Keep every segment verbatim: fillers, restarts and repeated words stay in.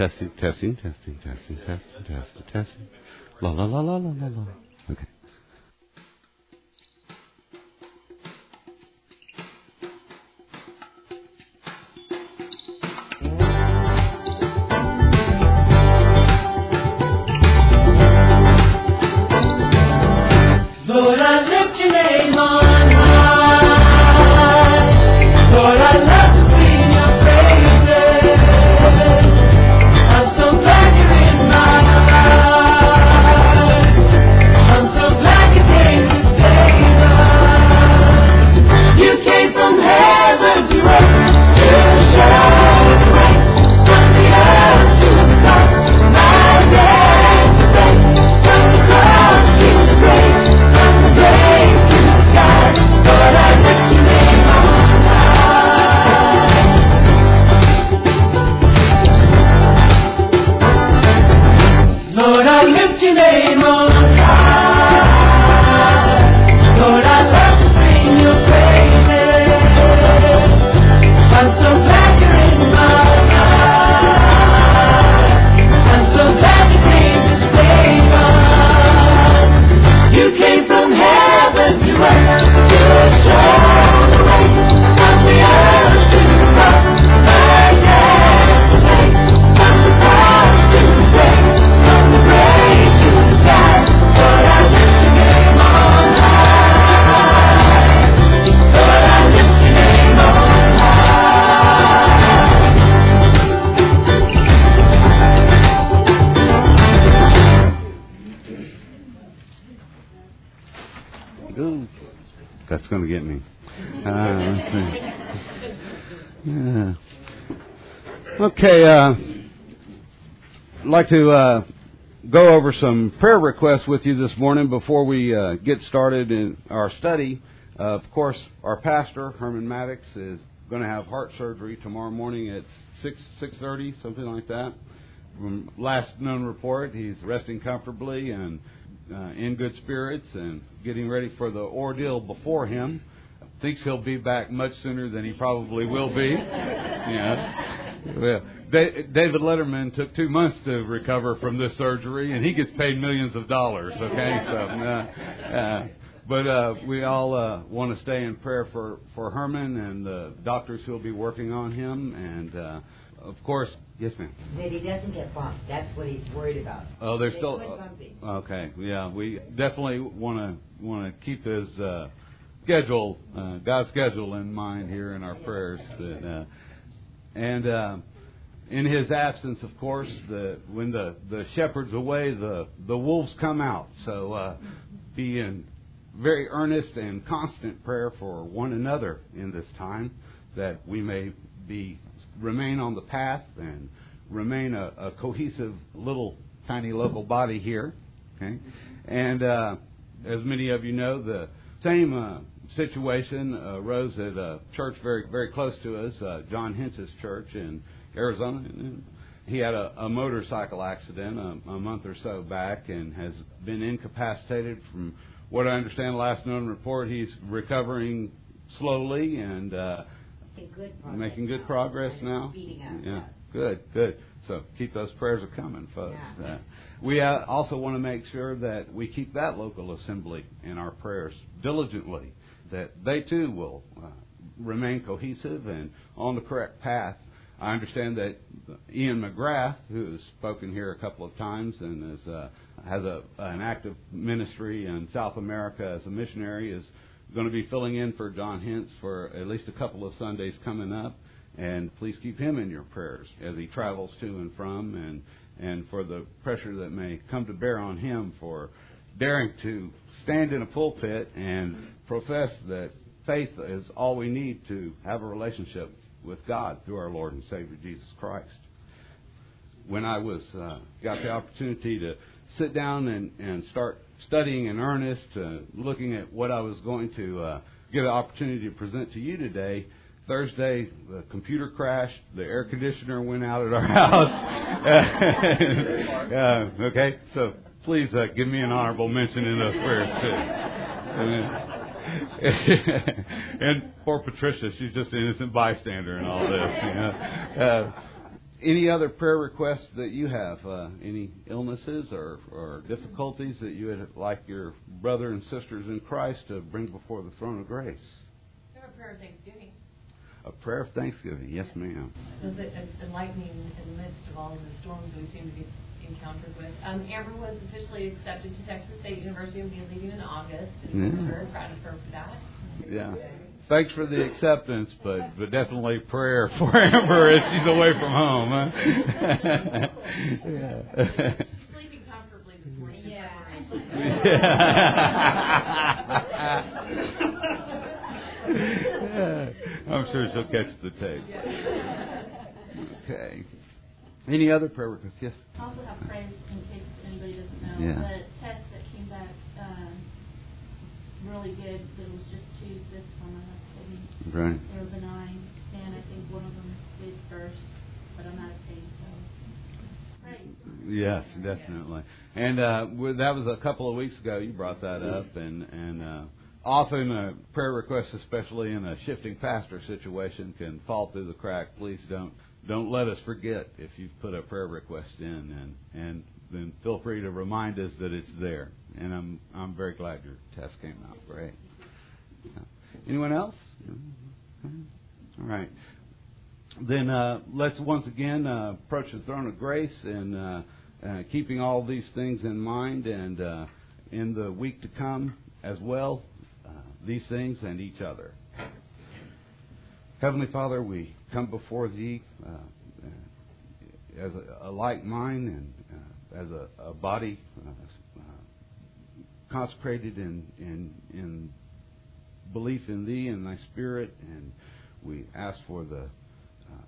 testing, testing, testing, testing, testing, testing, testing. La la la la la la la. Okay. Lord, I lift your name on high. Lord, I love to sing your praises. I'm so glad you're in my life. I'm so glad you came to save us. You came from heaven to earth to show the way from the earth to the cross. My dad today, from the cross to the grave. Lord, I lift your name on high. Lord, I love to sing your praises. I'm so glad you're in my life. I'm so glad you came to save us. You came from heaven to earth to show the way from the earth to the cross. My death to pay, from the cross to the grave. Ooh, that's going to get me. Uh, let's see. Yeah. Okay, uh, I'd like to uh, go over some prayer requests with you this morning before we uh, get started in our study. Uh, of course, our pastor, Herman Maddox, is going to have heart surgery tomorrow morning at six, six thirty, something like that. From last known report, he's resting comfortably and uh, in good spirits and getting ready for the ordeal before him. Thinks he'll be back much sooner than he probably will be. Yeah. Well, David Letterman took two months to recover from this surgery, and he gets paid millions of dollars. Okay, so, uh, uh, but uh, we all uh, want to stay in prayer for for Herman and the doctors who'll be working on him, and uh, of course, yes, ma'am. That he doesn't get bumped. That's what he's worried about. Oh, there's They still quit bumping. okay. Yeah, we definitely want to want to keep his uh, schedule, uh, God's schedule in mind here in our prayers. That, uh, and uh, in his absence, of course, the when the, the shepherd's away, the the wolves come out. So uh, be in very earnest and constant prayer for one another in this time, that we may be remain on the path and remain a, a cohesive little tiny local body here. Okay, and uh, as many of you know, the same uh, situation uh, arose at a church very very close to us, uh, John Hentz's church in Arizona. He had a, a motorcycle accident a, a month or so back and has been incapacitated. From what I understand, last known report, he's recovering slowly and uh, Making good progress making good now. progress And now. speeding up, Yeah, yeah. good, good. So keep those prayers a coming, folks. Yeah. Uh, we uh, also want to make sure that we keep that local assembly in our prayers diligently, that they too will uh, remain cohesive and on the correct path. I understand that Ian McGrath, who has spoken here a couple of times and is, uh, has a, an active ministry in South America as a missionary, is going to be filling in for John Hentz for at least a couple of Sundays coming up. And please keep him in your prayers as he travels to and from, and, and for the pressure that may come to bear on him for daring to stand in a pulpit and profess that faith is all we need to have a relationship with God through our Lord and Savior Jesus Christ. When I was uh, got the opportunity to sit down and, and start studying in earnest, uh, looking at what I was going to uh, get an opportunity to present to you today, Thursday, the computer crashed, the air conditioner went out at our house. uh, okay, so please uh, give me an honorable mention in those prayers too. And poor Patricia, she's just an innocent bystander in all this. You know? uh, any other prayer requests that you have? Uh, any illnesses or, or difficulties that you would like your brother and sisters in Christ to bring before the throne of grace? We have a prayer of thanksgiving. A prayer of thanksgiving. Yes, ma'am. So that enlightening in the midst of all of the storms we seem to be encountered with. Um, Amber was officially accepted to Texas State University and will be leaving in August. And Mm-hmm. we're very proud of her for that. Yeah. Thanks for the acceptance, but, but definitely prayer for Amber as she's away from home. Huh? Yeah. She's sleeping comfortably this morning. Yeah. Yeah. I'm sure she'll catch the tape. Okay. Any other prayer requests? Yes. I also have friends, in case anybody doesn't know, Yeah. the test that came back um, really good. There was just two cysts on my kidney. Right. They were benign, and I think one of them did burst, but I'm out of pain, so pray. Yes, definitely. And uh, with- that was a couple of weeks ago. You brought that up, and and uh, often uh, prayer requests, especially in a shifting pastor situation, can fall through the crack. Please don't don't let us forget if you've put a prayer request in, and and then feel free to remind us that it's there. And I'm I'm very glad your test came out great. Anyone else? All right. Then uh, let's once again uh, approach the throne of grace, and uh, uh, keeping all these things in mind, and uh, in the week to come as well, uh, these things and each other. Heavenly Father, we come before Thee uh, uh, as a, a like mind and uh, as a, a body uh, uh, consecrated in, in in belief in Thee and Thy Spirit, and we ask for the uh,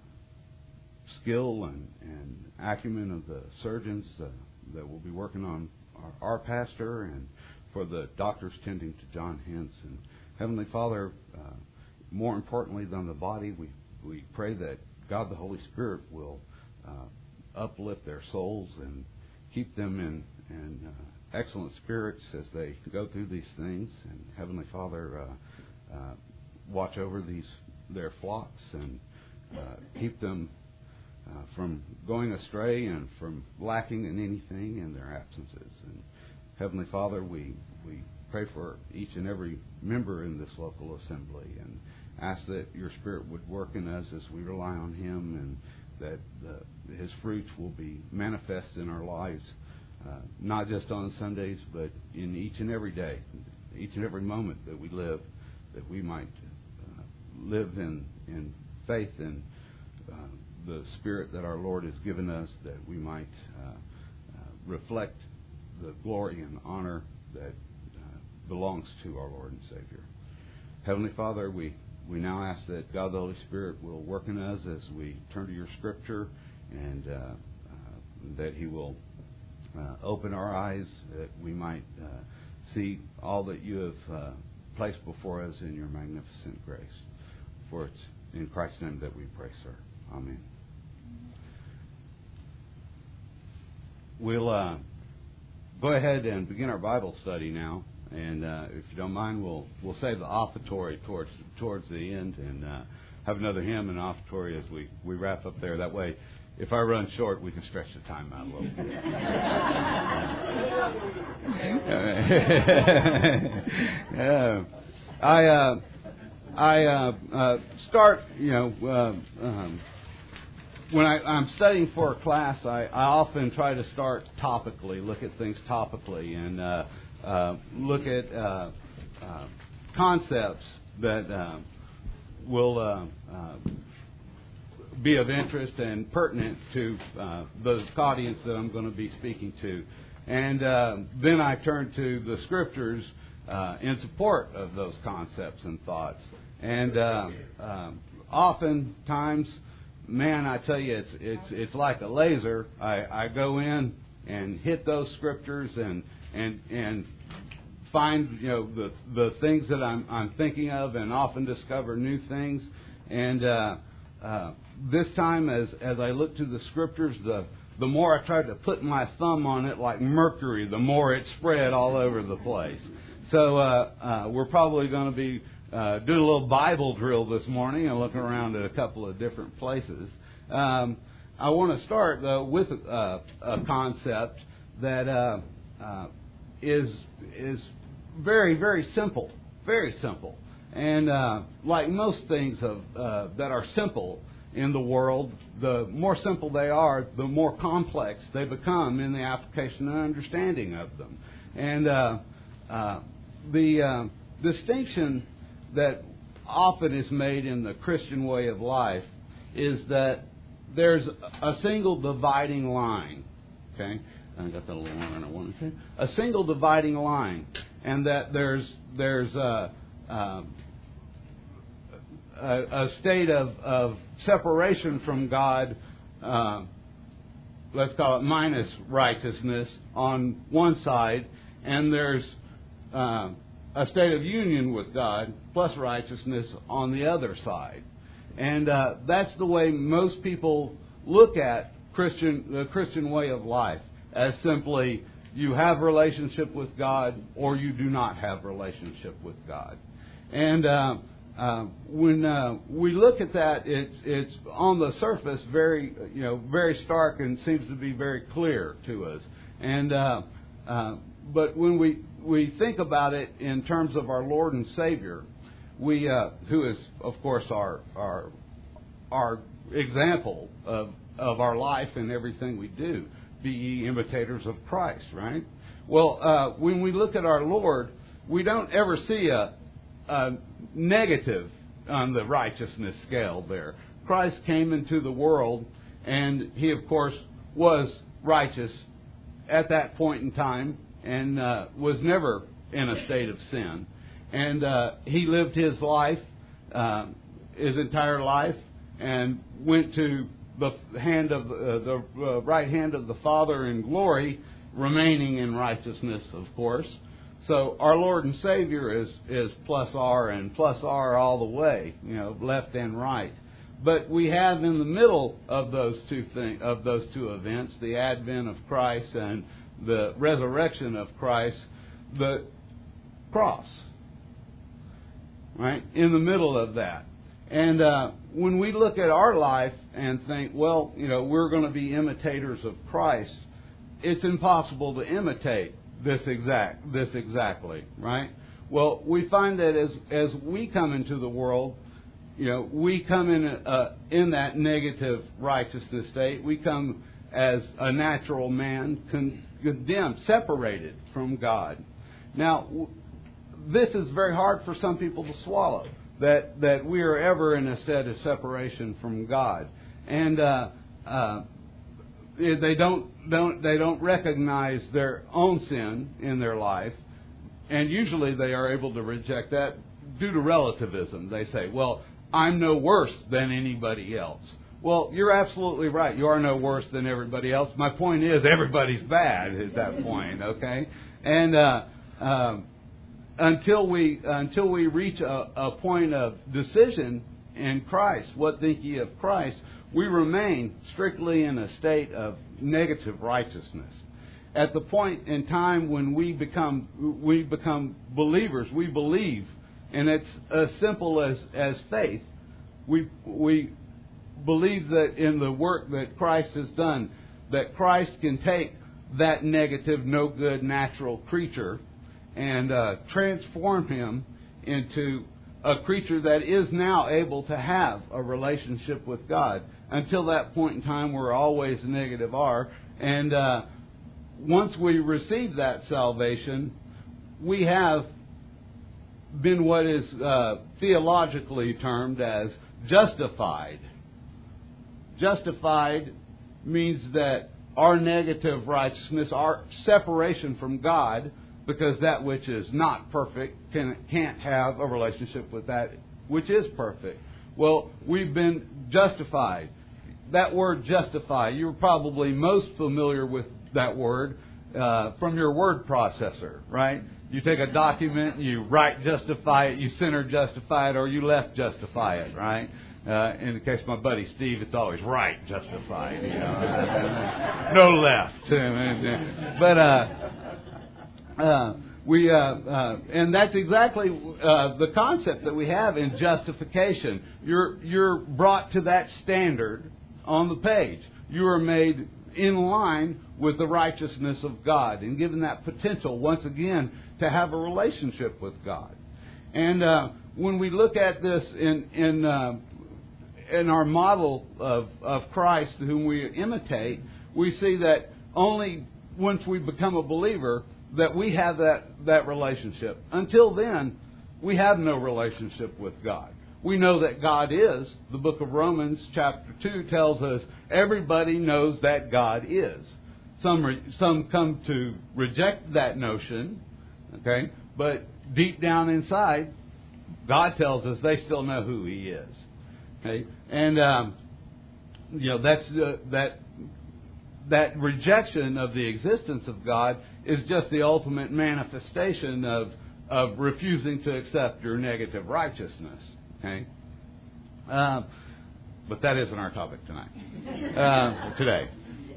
skill and, and acumen of the surgeons uh, that will be working on our, our pastor, and for the doctors tending to John Hintz. And Heavenly Father, uh, more importantly than the body, we, we pray that God the Holy Spirit will uh, uplift their souls and keep them in, in uh, excellent spirits as they go through these things. And Heavenly Father, uh, uh, watch over these their flocks and uh, keep them uh, from going astray and from lacking in anything in their absences. And Heavenly Father, we we pray for each and every member in this local assembly, and ask that Your Spirit would work in us as we rely on Him, and that the, His fruits will be manifest in our lives, uh, not just on Sundays, but in each and every day, each and every moment that we live, that we might uh, live in, in faith in uh, the Spirit that our Lord has given us, that we might uh, uh, reflect the glory and honor that uh, belongs to our Lord and Savior. Heavenly Father, we, we now ask that God the Holy Spirit will work in us as we turn to Your Scripture, and uh, uh, that He will uh, open our eyes, that we might uh, see all that You have uh, placed before us in Your magnificent grace. For it's in Christ's name that we pray, sir. Amen. We'll uh, go ahead and begin our Bible study now, and uh, if you don't mind, we'll we'll save the offertory towards towards the end, and uh, have another hymn and offertory as we, we wrap up there. That way, if I run short, we can stretch the time out a little bit. Yeah. I uh, I uh, uh, start, you know. Uh, um, When I, I'm studying for a class, I, I often try to start topically, look at things topically, and uh, uh, look at uh, uh, concepts that uh, will uh, uh, be of interest and pertinent to uh, the audience that I'm going to be speaking to. And uh, then I turn to the Scriptures uh, in support of those concepts and thoughts. And uh, uh, oftentimes, man, I tell you, it's it's it's like a laser. I, I go in and hit those scriptures and and and find, you know, the the things that I'm I'm thinking of, and often discover new things. And uh, uh, this time, as as I look to the scriptures, the the more I tried to put my thumb on it like mercury, the more it spread all over the place. So uh, uh, we're probably going to be Uh, doing a little Bible drill this morning and looking around at a couple of different places. Um, I want to start though with uh, a concept that uh, uh, is is very very simple, very simple, and uh, like most things of uh, that are simple in the world, the more simple they are, the more complex they become in the application and understanding of them. And uh, uh, the uh, distinction that often is made in the Christian way of life is that there's a single dividing line. Okay, I got that a little longer than I wanted to. A single dividing line, and that there's there's a, a, a state of, of separation from God. Uh, let's call it minus righteousness on one side, and there's uh, a state of union with God plus righteousness on the other side. And uh, that's the way most people look at Christian the Christian way of life, as simply you have relationship with God or you do not have relationship with God. And uh, uh, when uh, we look at that, it's it's on the surface very you know very stark and seems to be very clear to us. And uh, uh, but when we we think about it in terms of our Lord and Savior, we uh, who is of course our our our example of of our life and everything we do, be ye imitators of Christ, right? Well, uh, when we look at our Lord, we don't ever see a, a negative on the righteousness scale there. Christ came into the world, and He, of course, was righteous at that point in time and uh, was never in a state of sin. And uh, He lived His life, uh, His entire life, and went to the hand of uh, the uh, right hand of the Father in glory, remaining in righteousness, of course. So our Lord and Savior is is plus R and plus R all the way, you know, left and right. But we have in the middle of those two thing, of those two events, the advent of Christ and the resurrection of Christ, the cross, right in the middle of that. And uh, when we look at our life and think, well, you know, we're going to be imitators of Christ, it's impossible to imitate this exact this exactly, right? Well, we find that as as we come into the world, you know, we come in uh, in that negative righteousness state. We come as a natural man, con- condemned, separated from God. Now, w- this is very hard for some people to swallow. That that we are ever in a state of separation from God, and uh, uh, they don't don't they don't recognize their own sin in their life, and usually they are able to reject that due to relativism. They say, "Well, I'm no worse than anybody else." Well, you're absolutely right. You are no worse than everybody else. My point is, everybody's bad at that point. Okay, and. Uh, um, Until we until we reach a, a point of decision in Christ, what think ye of Christ, we remain strictly in a state of negative righteousness. At the point in time when we become we become believers, we believe, and it's as simple as, as faith. We we believe that in the work that Christ has done, that Christ can take that negative, no good, natural creature and uh, transform him into a creature that is now able to have a relationship with God. Until that point in time, we're always negative R. And uh, once we receive that salvation, we have been what is uh, theologically termed as justified. Justified means that our negative righteousness, our separation from God, because that which is not perfect can, can't have a relationship with that which is perfect. Well, we've been justified. That word justify, you're probably most familiar with that word uh, from your word processor, right? You take a document, you write justify it, you center justify it, or you left justify it, right? Uh, in the case of my buddy Steve, it's always right justified, you know, no left. But uh, uh, we uh, uh, and that's exactly uh, the concept that we have in justification. You're you're brought to that standard on the page. you are made in line with the righteousness of God and given that potential, once again, to have a relationship with God. And uh, when we look at this in in, uh, in our model of, of Christ, whom we imitate, we see that only once we become a believer that we have that, that relationship. Until then, we have no relationship with God. We know that God is. The book of Romans chapter two tells us everybody knows that God is. Some re, some come to reject that notion, okay? But deep down inside, God tells us they still know who He is. Okay? And um, you know that's uh, that that rejection of the existence of God is just the ultimate manifestation of of refusing to accept your negative righteousness. Okay, uh, but that isn't our topic tonight. Uh, today,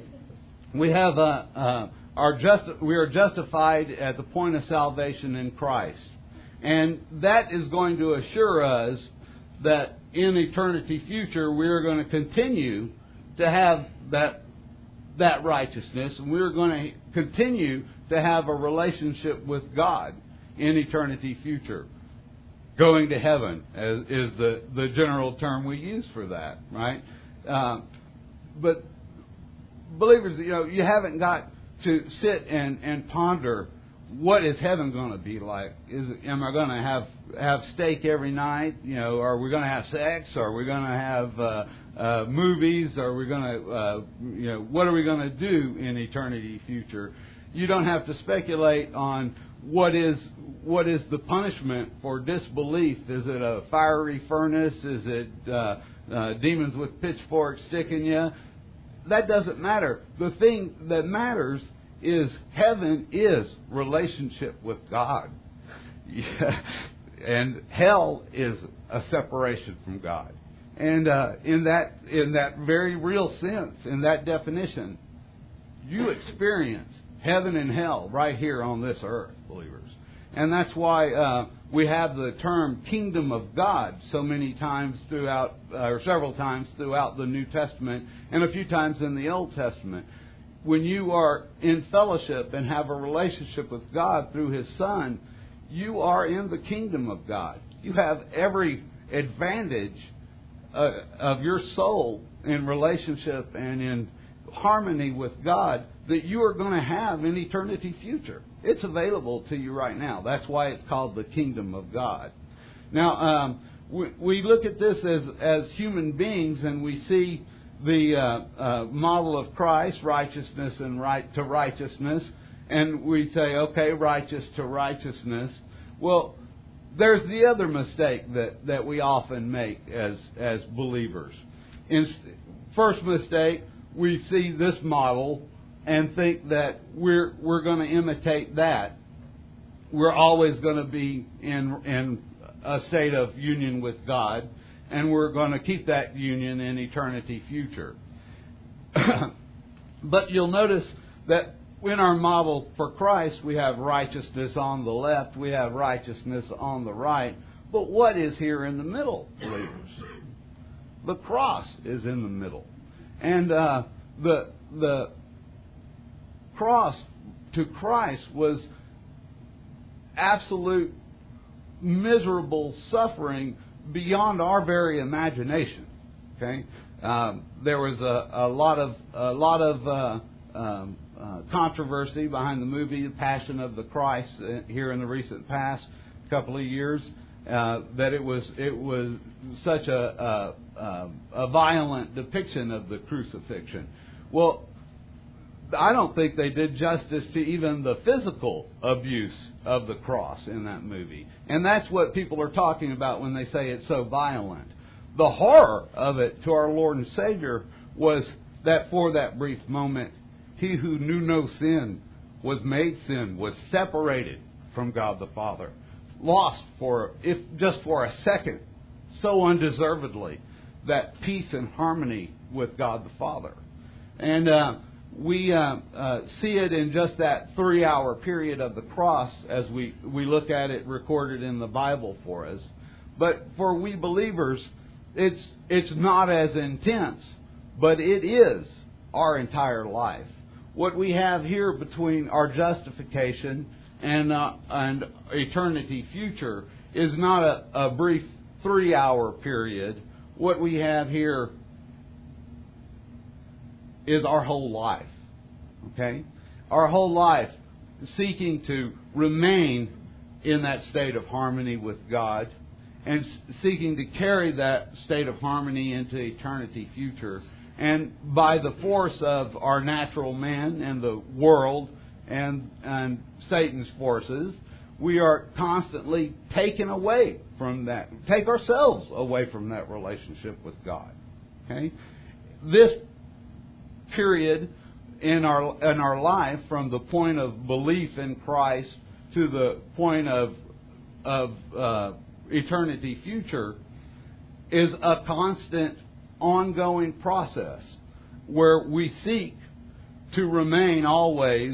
we have uh, uh, our just we are justified at the point of salvation in Christ, and that is going to assure us that in eternity future we are going to continue to have that that righteousness, and we are going to continue to have a relationship with God in eternity future. Going to heaven is the, the general term we use for that, right? Uh, but believers, you know, you haven't got to sit and, and ponder what is heaven going to be like. Is am I going to have have steak every night? You know, are we going to have sex? Are we going to have uh, uh, movies? Are we going to, uh, you know, what are we going to do in eternity future? You don't have to speculate on what is what is the punishment for disbelief. Is it a fiery furnace? Is it uh, uh, demons with pitchforks sticking you? That doesn't matter. The thing that matters is heaven is relationship with God. Yeah. And hell is a separation from God. And uh, in that in that very real sense, in that definition, you experience heaven and hell right here on this earth, believers. And that's why uh, we have the term kingdom of God so many times throughout, uh, or several times throughout the New Testament and a few times in the Old Testament. When you are in fellowship and have a relationship with God through His Son, you are in the kingdom of God. You have every advantage uh, of your soul in relationship and in harmony with God that you are going to have in eternity future. It's available to you right now. That's why it's called the kingdom of God. Now, um, we, we look at this as, as human beings, and we see the uh, uh, model of Christ, righteousness and right to righteousness, and we say, okay, righteous to righteousness. Well, there's the other mistake that, that we often make as as believers. In, first mistake, we see this model and think that we're we're going to imitate that. We're always going to be in in a state of union with God, and we're going to keep that union in eternity future. But you'll notice that in our model for Christ, we have righteousness on the left, we have righteousness on the right. But what is here in the middle, believers? The cross is in the middle. And uh, the the cross to Christ was absolute miserable suffering beyond our very imagination. Okay, um, there was a, a lot of a lot of uh, um, uh, controversy behind the movie The Passion of the Christ uh, here in the recent past couple of years. Uh, that it was it was such a, a a violent depiction of the crucifixion. Well, I don't think they did justice to even the physical abuse of the cross in that movie. And that's what people are talking about when they say it's so violent. The horror of it to our Lord and Savior was that for that brief moment, He who knew no sin was made sin, was separated from God the Father, lost for, if just for a second, so undeservedly, that peace and harmony with God the Father. And uh, we uh, uh, see it in just that three-hour period of the cross as we, we look at it recorded in the Bible for us. But for we believers, it's it's not as intense, but it is our entire life. What we have here between our justification and uh, and eternity future is not a, a brief three-hour period. What we have here is our whole life. Okay? Our whole life seeking to remain in that state of harmony with God and seeking to carry that state of harmony into eternity future. And by the force of our natural man and the world and, and Satan's forces, we are constantly taken away from that, take ourselves away from that relationship with God. Okay? This period in our in our life, from the point of belief in Christ to the point of of uh, eternity future, is a constant, ongoing process where we seek to remain always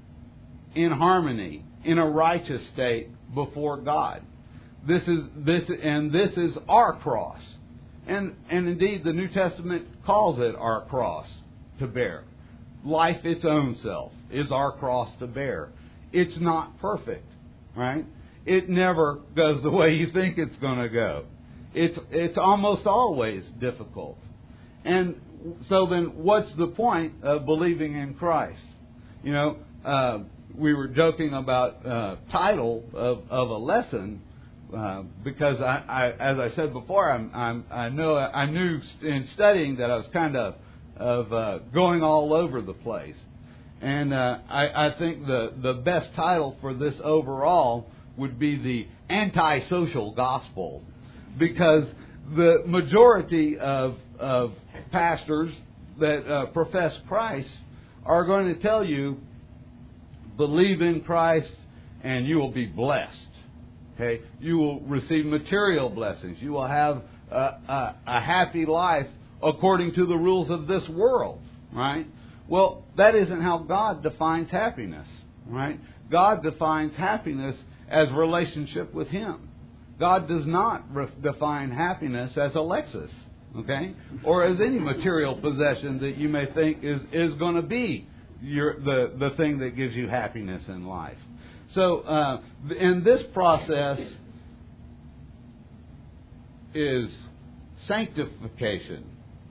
in harmony, in a righteous state before God. This is this and this is our cross, and and indeed the New Testament calls it our cross to bear. Life, its own self, is our cross to bear. It's not perfect, right? It never goes the way you think it's going to go. It's it's almost always difficult. And so then, what's the point of believing in Christ? You know, uh, we were joking about uh, title of, of a lesson uh, because I, I, as I said before, I'm, I'm I know I knew in studying that I was kind of of uh, going all over the place. And uh, I, I think the, the best title for this overall would be the anti-social gospel, because the majority of, of pastors that uh, profess Christ are going to tell you, believe in Christ and you will be blessed. Okay, you will receive material blessings. You will have a, a, a happy life according to the rules of this world, right? Well, that isn't how God defines happiness, right? God defines happiness as relationship with Him. God does not re- define happiness as a Lexus, okay? Or as any material possession that you may think is, is going to be your, the, the thing that gives you happiness in life. So, uh, in this process is sanctification.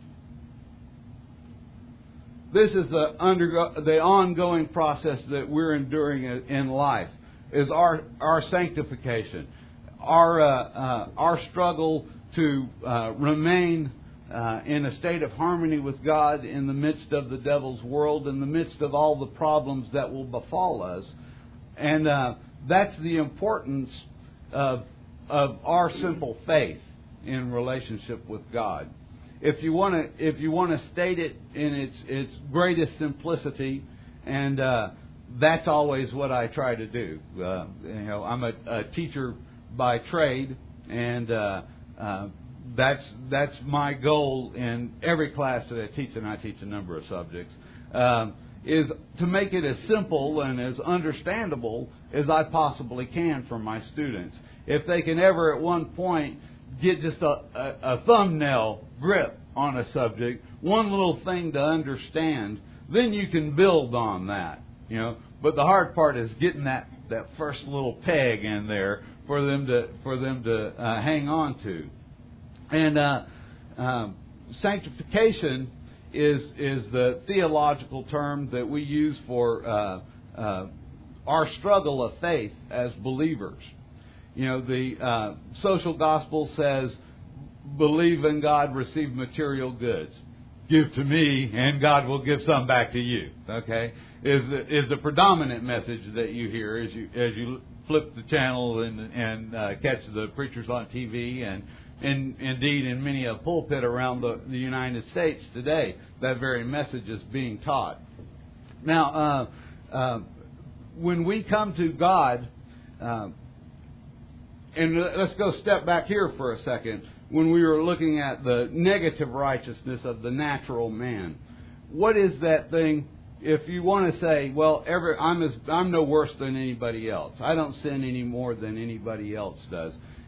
This is the undergo- the ongoing process that we're enduring in life, is our our sanctification, our uh, uh, our struggle to uh, remain uh, in a state of harmony with God in the midst of the devil's world, in the midst of all the problems that will befall us, and uh, that's the importance of of our simple faith in relationship with God. If you want to, if you want to state it in its its greatest simplicity, and uh, that's always what I try to do. Uh, you know, I'm a, a teacher by trade, and uh, uh, that's that's my goal in every class that I teach, and I teach a number of subjects, um, is to make it as simple and as understandable as I possibly can for my students. If they can ever at one point get just a, a, a thumbnail grip on a subject, one little thing to understand, then you can build on that, you know. But the hard part is getting that, that first little peg in there for them to for them to uh, hang on to. And uh, um, sanctification is is the theological term that we use for uh, uh, our struggle of faith as believers. You know, the uh, social gospel says, believe in God, receive material goods. Give to me, and God will give some back to you. Okay, is the, is the predominant message that you hear as you as you flip the channel and and uh, catch the preachers on T V, and and indeed in many a pulpit around the, the United States today, that very message is being taught. Now, uh, uh, when we come to God. Uh, And let's go step back here for a second. When we were looking at the negative righteousness of the natural man, what is that thing? If you want to say, well, every, I'm as, I'm no worse than anybody else. I don't sin any more than anybody else does.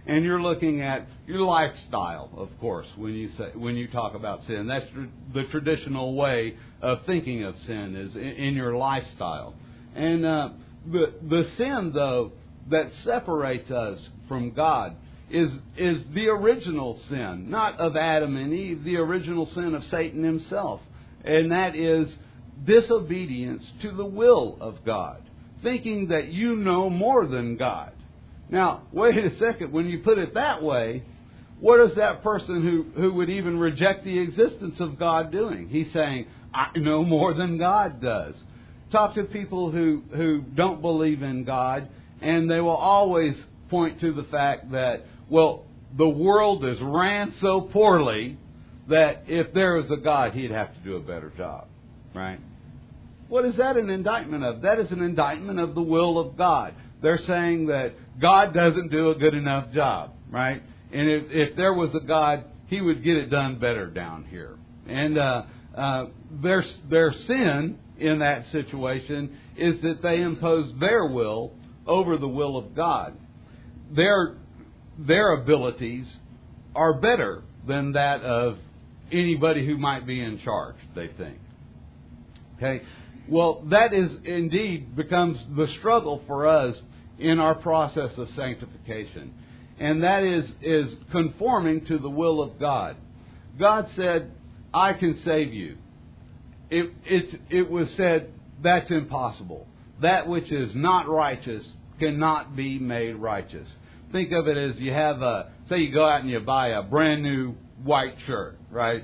and you're looking at your lifestyle, of course, when you say when you talk about sin. That's the traditional way of thinking of sin, is in, in your lifestyle. And uh, the the sin, though, that separates us from God is is the original sin, not of Adam and Eve, the original sin of Satan himself, and that is disobedience to the will of God, thinking that you know more than God. Now, wait a second. When you put it that way, what is that person who, who would even reject the existence of God doing? He's saying, I know more than God does. Talk to people who, who don't believe in God, and they will always point to the fact that, well, the world is ran so poorly that if there was a God, He'd have to do a better job. Right? What is that an indictment of? That is an indictment of the will of God. They're saying that God doesn't do a good enough job, right? And if, if there was a God, He would get it done better down here. And uh, uh, their their sin in that situation is that they impose their will over the will of God. Their their abilities are better than that of anybody who might be in charge, they think. Okay? Well, that is indeed becomes the struggle for us in our process of sanctification. And that is, is conforming to the will of God. God said, I can save you. It, it, it was said, that's impossible. That which is not righteous cannot be made righteous. Think of it as you have a, say you go out and you buy a brand new white shirt, right?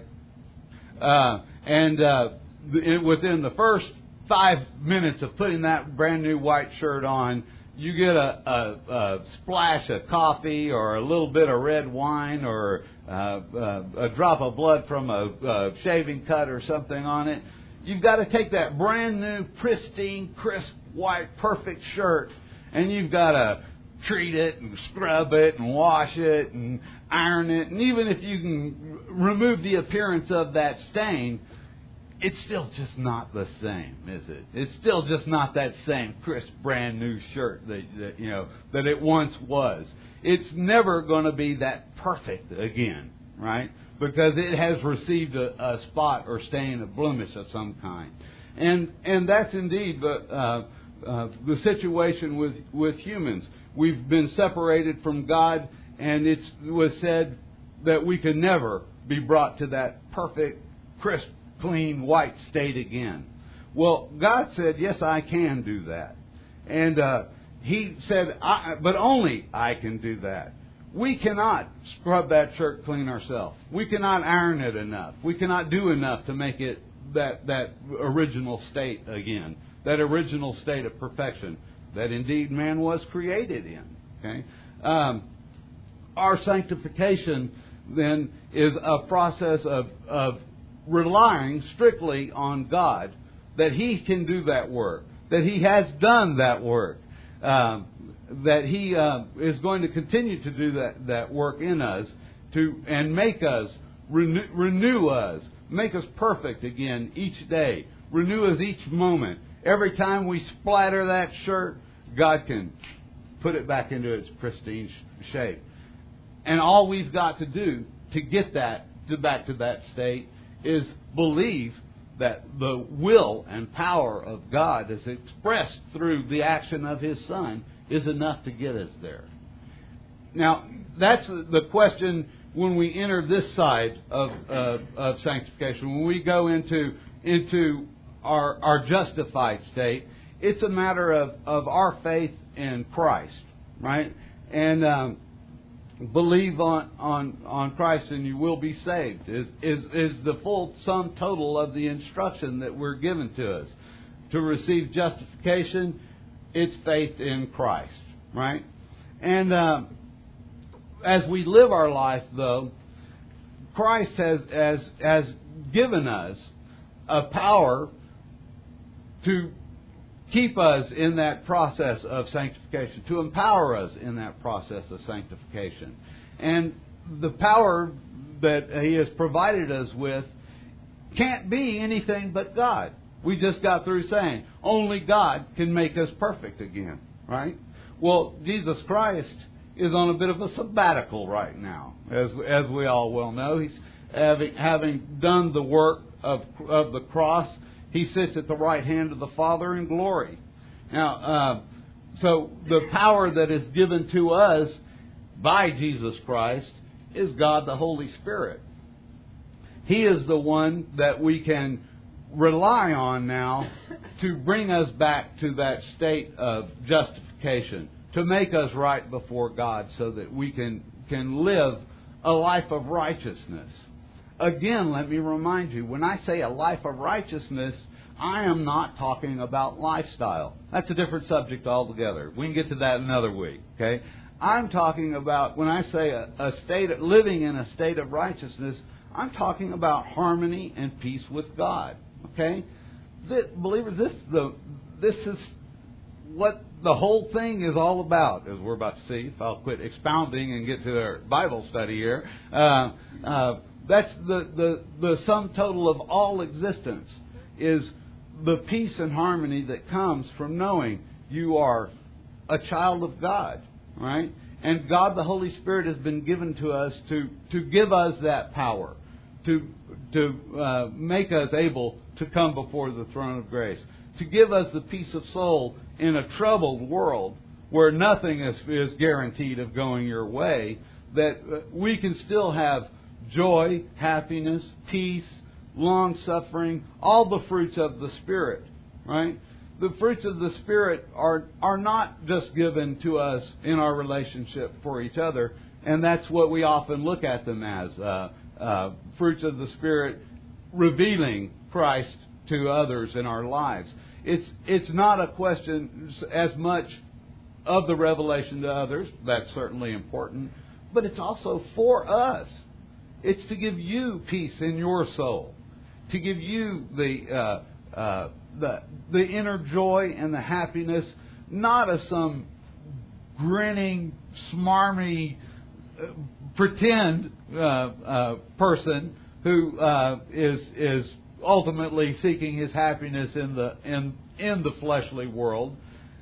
Uh, and uh, within the first five minutes of putting that brand new white shirt on, you get a, a, a splash of coffee or a little bit of red wine or uh, uh, a drop of blood from a, a shaving cut or something on it. You've got to take that brand new, pristine, crisp, white, perfect shirt, and you've got to treat it and scrub it and wash it and iron it. And even if you can remove the appearance of that stain, it's still just not the same, is it? It's still just not that same crisp, brand new shirt that, that you know that it once was. It's never going to be that perfect again, right? Because it has received a, a spot or stain, a blemish of some kind, and and that's indeed the uh, uh, the situation with with humans. We've been separated from God, and it was said that we could never be brought to that perfect, crisp, clean, white state again. Well, God said, yes, I can do that. And uh, He said, I, but only I can do that. We cannot scrub that shirt clean ourselves. We cannot iron it enough. We cannot do enough to make it that, that original state again, that original state of perfection that indeed man was created in. Okay, um, our sanctification then is a process of, of relying strictly on God, that He can do that work, that He has done that work, um, that He uh, is going to continue to do that, that work in us to and make us, renew, renew us, make us perfect again each day, renew us each moment. Every time we splatter that shirt, God can put it back into its pristine shape. And all we've got to do to get that to back to that state is believe that the will and power of God as expressed through the action of His Son is enough to get us there. Now, that's the question when we enter this side of, uh, of sanctification. When we go into, into our, our justified state, it's a matter of, of our faith in Christ, right? And um, believe on, on, on Christ and you will be saved is, is, is the full sum total of the instruction that we're given to us. To receive justification, it's faith in Christ, right? And um, as we live our life, though, Christ has, has, has given us a power to keep us in that process of sanctification, to empower us in that process of sanctification. And the power that He has provided us with can't be anything but God. We just got through saying, only God can make us perfect again, right? Well, Jesus Christ is on a bit of a sabbatical right now, as as we all well know. He's having having done the work of of the cross. He sits at the right hand of the Father in glory. Now, uh, so the power that is given to us by Jesus Christ is God the Holy Spirit. He is the one that we can rely on now to bring us back to that state of justification, to make us right before God so that we can, can live a life of righteousness. Again, let me remind you, when I say a life of righteousness, I am not talking about lifestyle. That's a different subject altogether. We can get to that another week, okay? I'm talking about, when I say a, a state of, living in a state of righteousness, I'm talking about harmony and peace with God, okay? This, believers, this the this is what the whole thing is all about, as we're about to see, if I'll quit expounding and get to our Bible study here. Uh, uh, that's the, the, the sum total of all existence, is the peace and harmony that comes from knowing you are a child of God, right? And God the Holy Spirit has been given to us to, to give us that power, to, to uh, make us able to come before the throne of grace, to give us the peace of soul in a troubled world where nothing is, is guaranteed of going your way, that we can still have joy, happiness, peace, long-suffering, all the fruits of the Spirit, right? The fruits of the Spirit are are not just given to us in our relationship for each other, and that's what we often look at them as, uh, uh, fruits of the Spirit revealing Christ to others in our lives. It's it's not a question as much of the revelation to others, that's certainly important, but it's also for us. It's to give you peace in your soul, to give you the uh, uh, the the inner joy and the happiness, not as some grinning, smarmy, uh, pretend uh, uh, person who uh, is is ultimately seeking his happiness in the in in the fleshly world.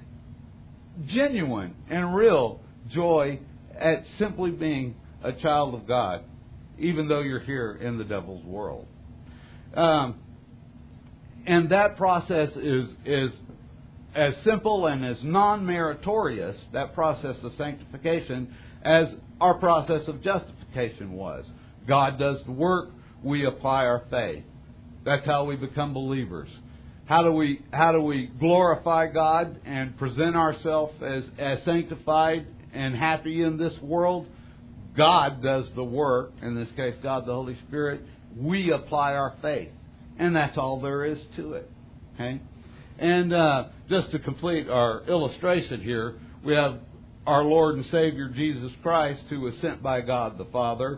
Genuine and real joy at simply being a child of God, even though you're here in the devil's world. Um, and that process is is as simple and as non-meritorious, that process of sanctification, as our process of justification was. God does the work, we apply our faith. That's how we become believers. How do we how do we glorify God and present ourselves as, as sanctified and happy in this world? God does the work, in this case God the Holy Spirit. We apply our faith. And that's all there is to it. Okay? And uh, just to complete our illustration here, we have our Lord and Savior Jesus Christ, who was sent by God the Father.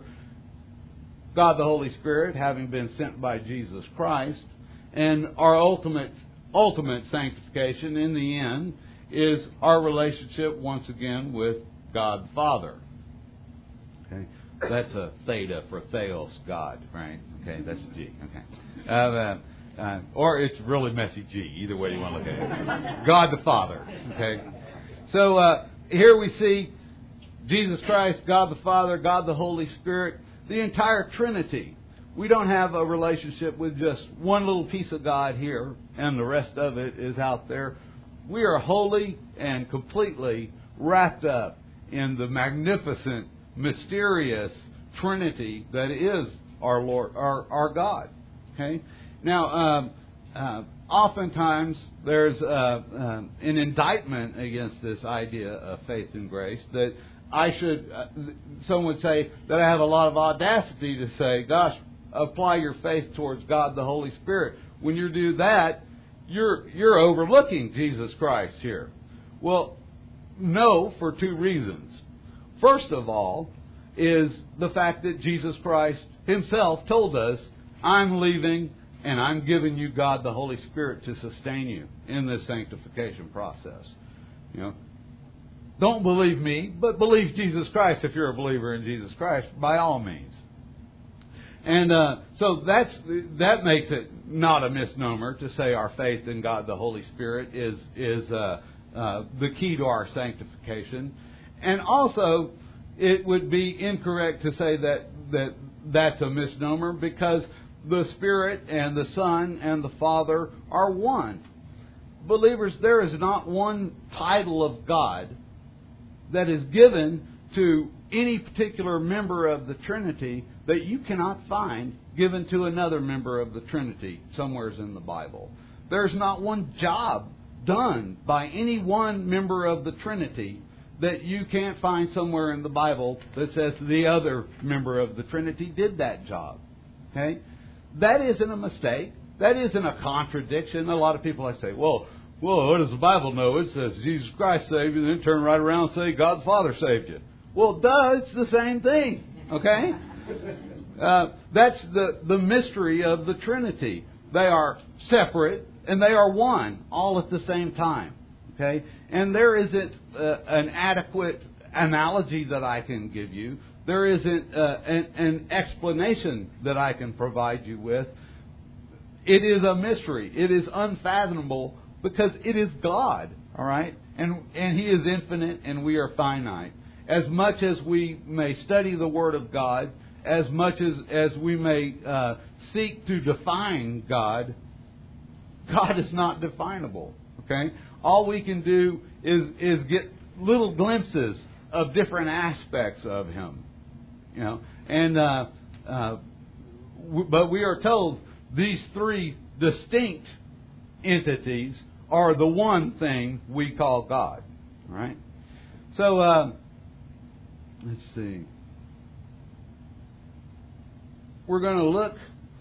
God the Holy Spirit, having been sent by Jesus Christ. And our ultimate ultimate sanctification in the end is our relationship once again with God the Father. Okay? That's a theta for theos, God, right? Okay, that's a G. Okay. Uh, uh, uh, or it's really messy G, either way you want to look at it. God the Father. Okay. So uh, here we see Jesus Christ, God the Father, God the Holy Spirit, the entire Trinity. We don't have a relationship with just one little piece of God here and the rest of it is out there. We are wholly and completely wrapped up in the magnificent, mysterious Trinity that is our Lord, our, our God. Okay. Now, um, uh, oftentimes there's uh, uh, an indictment against this idea of faith and grace that I should. Uh, some would say that I have a lot of audacity to say, "Gosh, apply your faith towards God, the Holy Spirit." When you do that, you're you're overlooking Jesus Christ here. Well, no, for two reasons. First of all, is the fact that Jesus Christ Himself told us, "I'm leaving and I'm giving you God the Holy Spirit to sustain you in this sanctification process." You know, don't believe me, but believe Jesus Christ if you're a believer in Jesus Christ, by all means. And uh, so that's that makes it not a misnomer to say our faith in God the Holy Spirit is is uh, uh, the key to our sanctification. and also, it would be incorrect to say that, that that's a misnomer, because the Spirit and the Son and the Father are one. Believers, there is not one title of God that is given to any particular member of the Trinity that you cannot find given to another member of the Trinity somewhere in the Bible. There's not one job done by any one member of the Trinity that you can't find somewhere in the Bible that says the other member of the Trinity did that job. Okay? That isn't a mistake. That isn't a contradiction. A lot of people like say, well, well, what does the Bible know? It says Jesus Christ saved you, and then turn right around and say God the Father saved you. Well, duh, it's the same thing. Okay? Uh, that's the, the mystery of the Trinity. They are separate and they are one all at the same time. Okay? And there isn't uh, an adequate analogy that I can give you. There isn't uh, an, an explanation that I can provide you with. It is a mystery. It is unfathomable because it is God. All right? And, and He is infinite and we are finite. As much as we may study the Word of God, as much as, as we may uh, seek to define God, God is not definable. Okay? All we can do is, is get little glimpses of different aspects of Him. You know, and uh, uh, w- but we are told these three distinct entities are the one thing we call God. All right? So, uh, let's see. We're going to look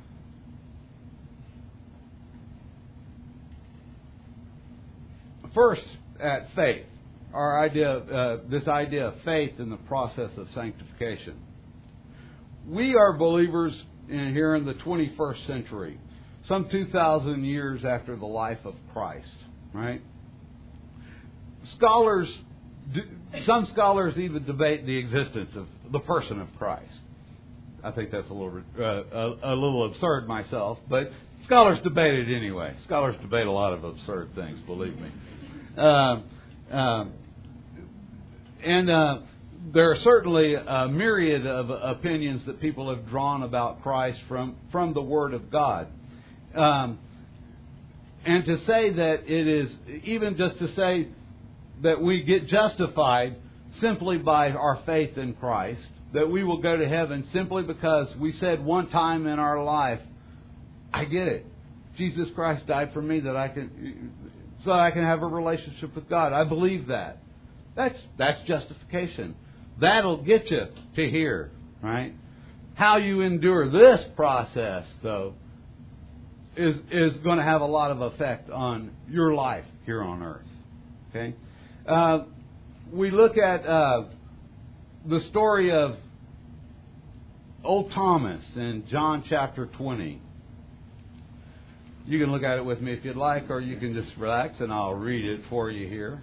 first at faith. Our idea, uh, this idea of faith in the process of sanctification. We are believers in, here in the twenty-first century, some two thousand years after the life of Christ, right? Scholars, some scholars even debate the existence of the person of Christ. I think that's a little uh, a, a little absurd myself, but scholars debate it anyway. Scholars debate a lot of absurd things, believe me. Uh, uh, and uh, there are certainly a myriad of opinions that people have drawn about Christ from, from the Word of God. Um, and to say that it is, even just to say that we get justified simply by our faith in Christ, that we will go to heaven simply because we said one time in our life, I get it. Jesus Christ died for me that I can, so that I can have a relationship with God. I believe that. That's that's justification. That'll get you to here, right? How you endure this process, though, is is going to have a lot of effect on your life here on earth. Okay, uh, we look at uh, the story of old Thomas in John chapter twenty. You can look at it with me if you'd like, or you can just relax and I'll read it for you here.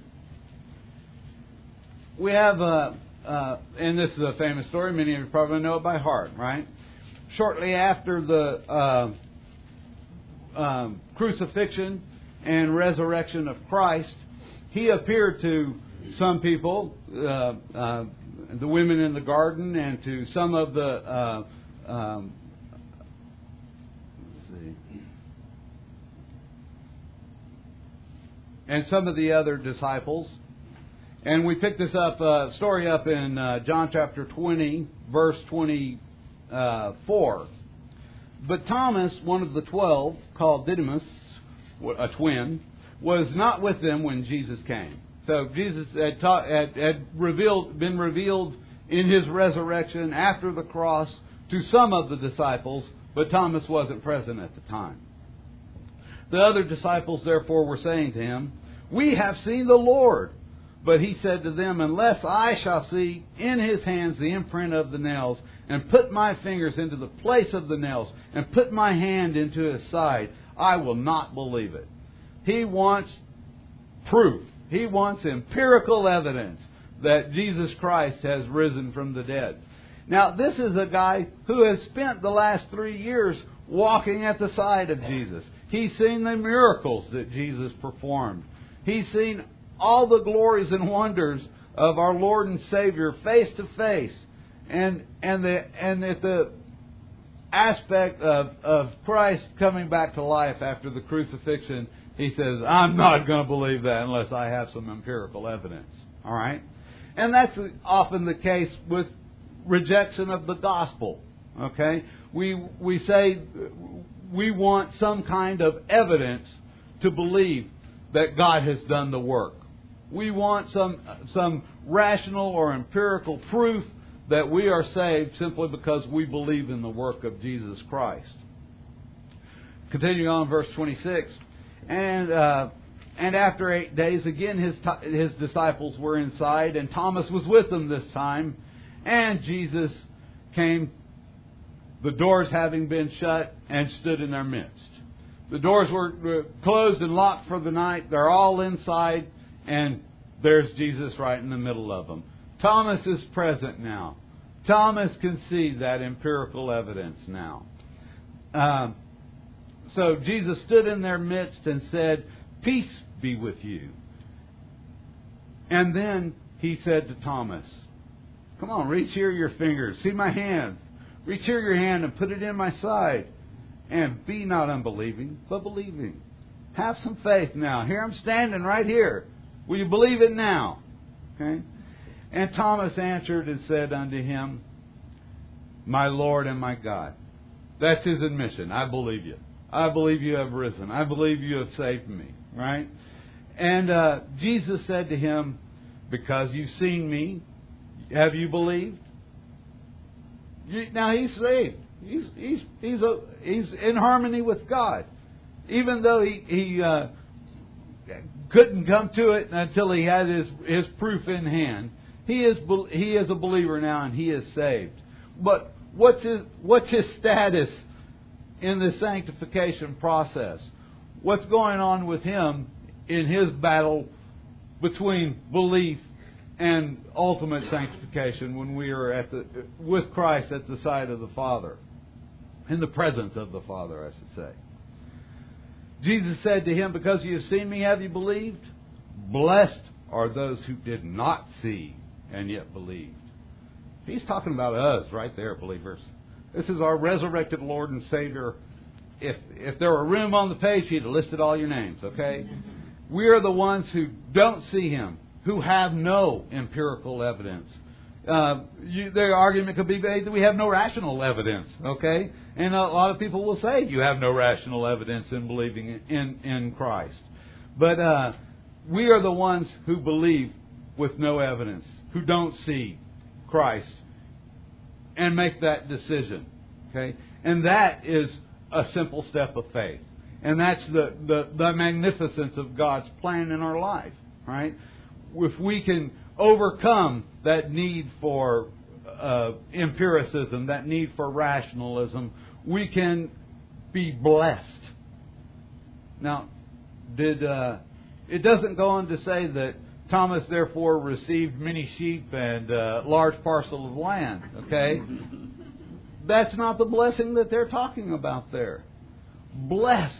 We have, uh, uh, and this is a famous story, many of you probably know it by heart, right? Shortly after the uh, um, crucifixion and resurrection of Christ, He appeared to some people, uh, uh, the women in the garden, and to some of the uh, um, let's see, and some of the other disciples. And we picked this up uh, story up in uh, John chapter twenty, verse twenty-four. But Thomas, one of the twelve, called Didymus, a twin, was not with them when Jesus came. So Jesus had, taught, had, had revealed, been revealed in His resurrection after the cross to some of the disciples, but Thomas wasn't present at the time. The other disciples, therefore, were saying to Him, "We have seen the Lord." But He said to them, "Unless I shall see in His hands the imprint of the nails, and put my fingers into the place of the nails, and put my hand into His side, I will not believe it." He wants proof. He wants empirical evidence that Jesus Christ has risen from the dead. Now, this is a guy who has spent the last three years walking at the side of Jesus. He's seen the miracles that Jesus performed. He's seen all the glories and wonders of our Lord and Savior face to face, and and the and at the aspect of of Christ coming back to life after the crucifixion, he says, "I'm not going to believe that unless I have some empirical evidence." All right, and that's often the case with rejection of the gospel. Okay, we we say we want some kind of evidence to believe that God has done the work. We want some some rational or empirical proof that we are saved simply because we believe in the work of Jesus Christ. Continuing on, verse twenty-six, and uh, and after eight days, again his his disciples were inside, and Thomas was with them this time, and Jesus came, the doors having been shut, and stood in their midst. The doors were closed and locked for the night. They're all inside, and there's Jesus right in the middle of them. Thomas is present now. Thomas can see that empirical evidence now. Um, so Jesus stood in their midst and said, "Peace be with you." And then he said to Thomas, "Come on, reach here your fingers. See my hands. Reach here your hand and put it in my side. And be not unbelieving, but believing." Have some faith now. Here I'm standing right here. Will you believe it now? Okay. And Thomas answered and said unto him, "My Lord and my God." That's his admission. I believe you. I believe you have risen. I believe you have saved me. Right? And uh, Jesus said to him, "Because you've seen me, have you believed?" Now he's saved. He's he's he's a, he's in harmony with God, even though he he uh, couldn't come to it until he had his his proof in hand. He is he is a believer now, and he is saved. But what's his what's his status in the sanctification process? What's going on with him in his battle between belief and ultimate sanctification when we are at the with Christ at the side of the Father, in the presence of the Father, I should say. Jesus said to him, "Because you have seen me, have you believed? Blessed are those who did not see and yet believed." He's talking about us right there, believers. This is our resurrected Lord and Savior. If if there were room on the page, he'd have listed all your names, okay? We are the ones who don't see Him, who have no empirical evidence. Uh, you, the argument could be made that we have no rational evidence, okay? And a lot of people will say you have no rational evidence in believing in, in Christ. But uh, we are the ones who believe with no evidence, who don't see Christ and make that decision, okay? And that is a simple step of faith. And that's the, the, the magnificence of God's plan in our life, right? If we can overcome that need for uh, empiricism, that need for rationalism, we can be blessed. Now, did uh, it doesn't go on to say that Thomas therefore received many sheep and a large parcel of land, okay? That's not the blessing that they're talking about there. Blessed.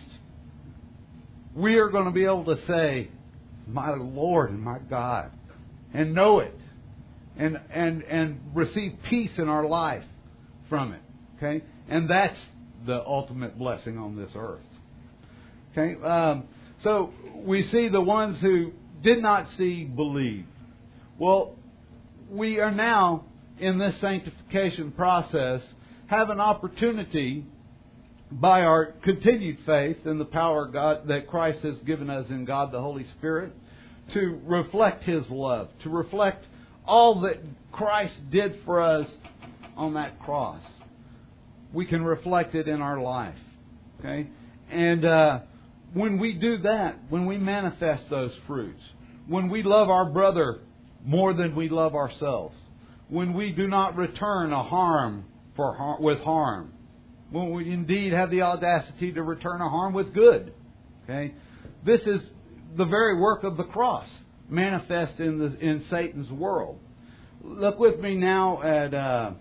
We are going to be able to say, "My Lord and my God," and know it, and and and receive peace in our life from it. Okay, and that's the ultimate blessing on this earth. Okay, um, so we see the ones who did not see believe. Well, we are now in this sanctification process have an opportunity, by our continued faith in the power of God that Christ has given us in God the Holy Spirit, to reflect His love, to reflect all that Christ did for us on that cross. We can reflect it in our life. Okay? And uh, when we do that, when we manifest those fruits, when we love our brother more than we love ourselves, when we do not return a harm for har- with harm, when we indeed have the audacity to return a harm with good. Okay? This is the very work of the cross manifest in the in Satan's world. Look with me now at uh,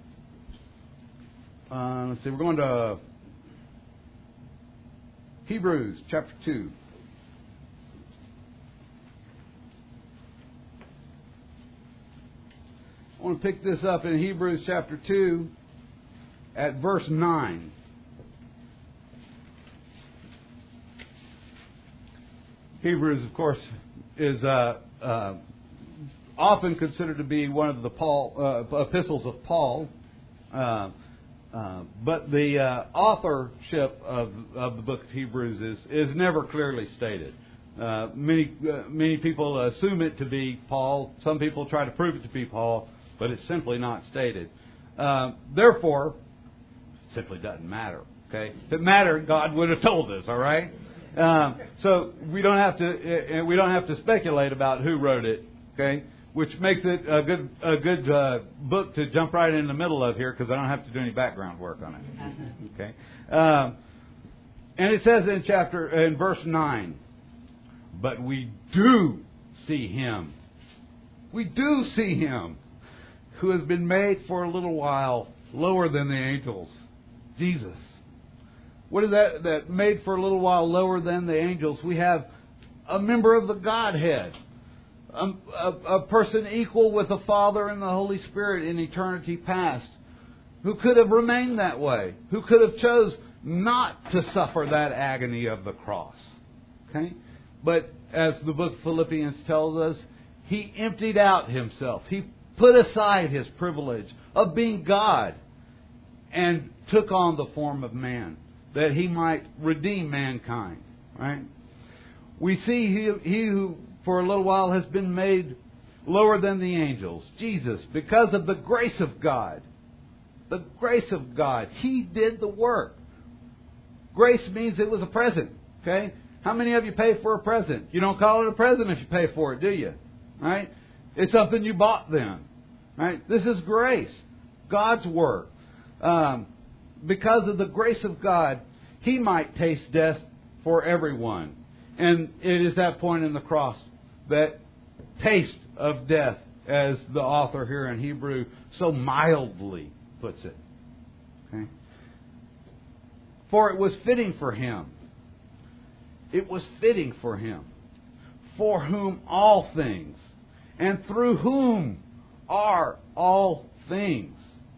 uh, let's see, we're going to Hebrews chapter two. want to pick this up in Hebrews chapter two at verse nine. Hebrews, of course, is uh, uh, often considered to be one of the Paul uh, epistles of Paul. Uh, uh, but the uh, authorship of, of the book of Hebrews is, is never clearly stated. Uh, many uh, many people assume it to be Paul. Some people try to prove it to be Paul, but it's simply not stated. Uh, therefore, it simply doesn't matter. Okay, if it mattered, God would have told us. All right. Uh, so we don't have to uh, we don't have to speculate about who wrote it. Okay, which makes it a good a good uh, book to jump right in the middle of here, because I don't have to do any background work on it. Okay, uh, and it says in chapter in verse nine. But we do see Him. We do see Him who has been made for a little while lower than the angels. Jesus. What is that? That made for a little while lower than the angels. We have a member of the Godhead. A, a, a person equal with the Father and the Holy Spirit in eternity past. Who could have remained that way. Who could have chose not to suffer that agony of the cross. Okay? But as the book of Philippians tells us, He emptied out Himself. He put aside His privilege of being God and took on the form of man, that He might redeem mankind. Right? We see He, he who for a little while has been made lower than the angels, Jesus, because of the grace of God. The grace of God. He did the work. Grace means it was a present. Okay? How many of you pay for a present? You don't call it a present if you pay for it, do you? Right? It's something you bought then. Right? This is grace. God's work. Um, because of the grace of God, He might taste death for everyone. And it is that point in the cross, that taste of death, as the author here in Hebrew so mildly puts it. Okay? For it was fitting for Him. It was fitting for Him, for whom all things, and through whom are all things.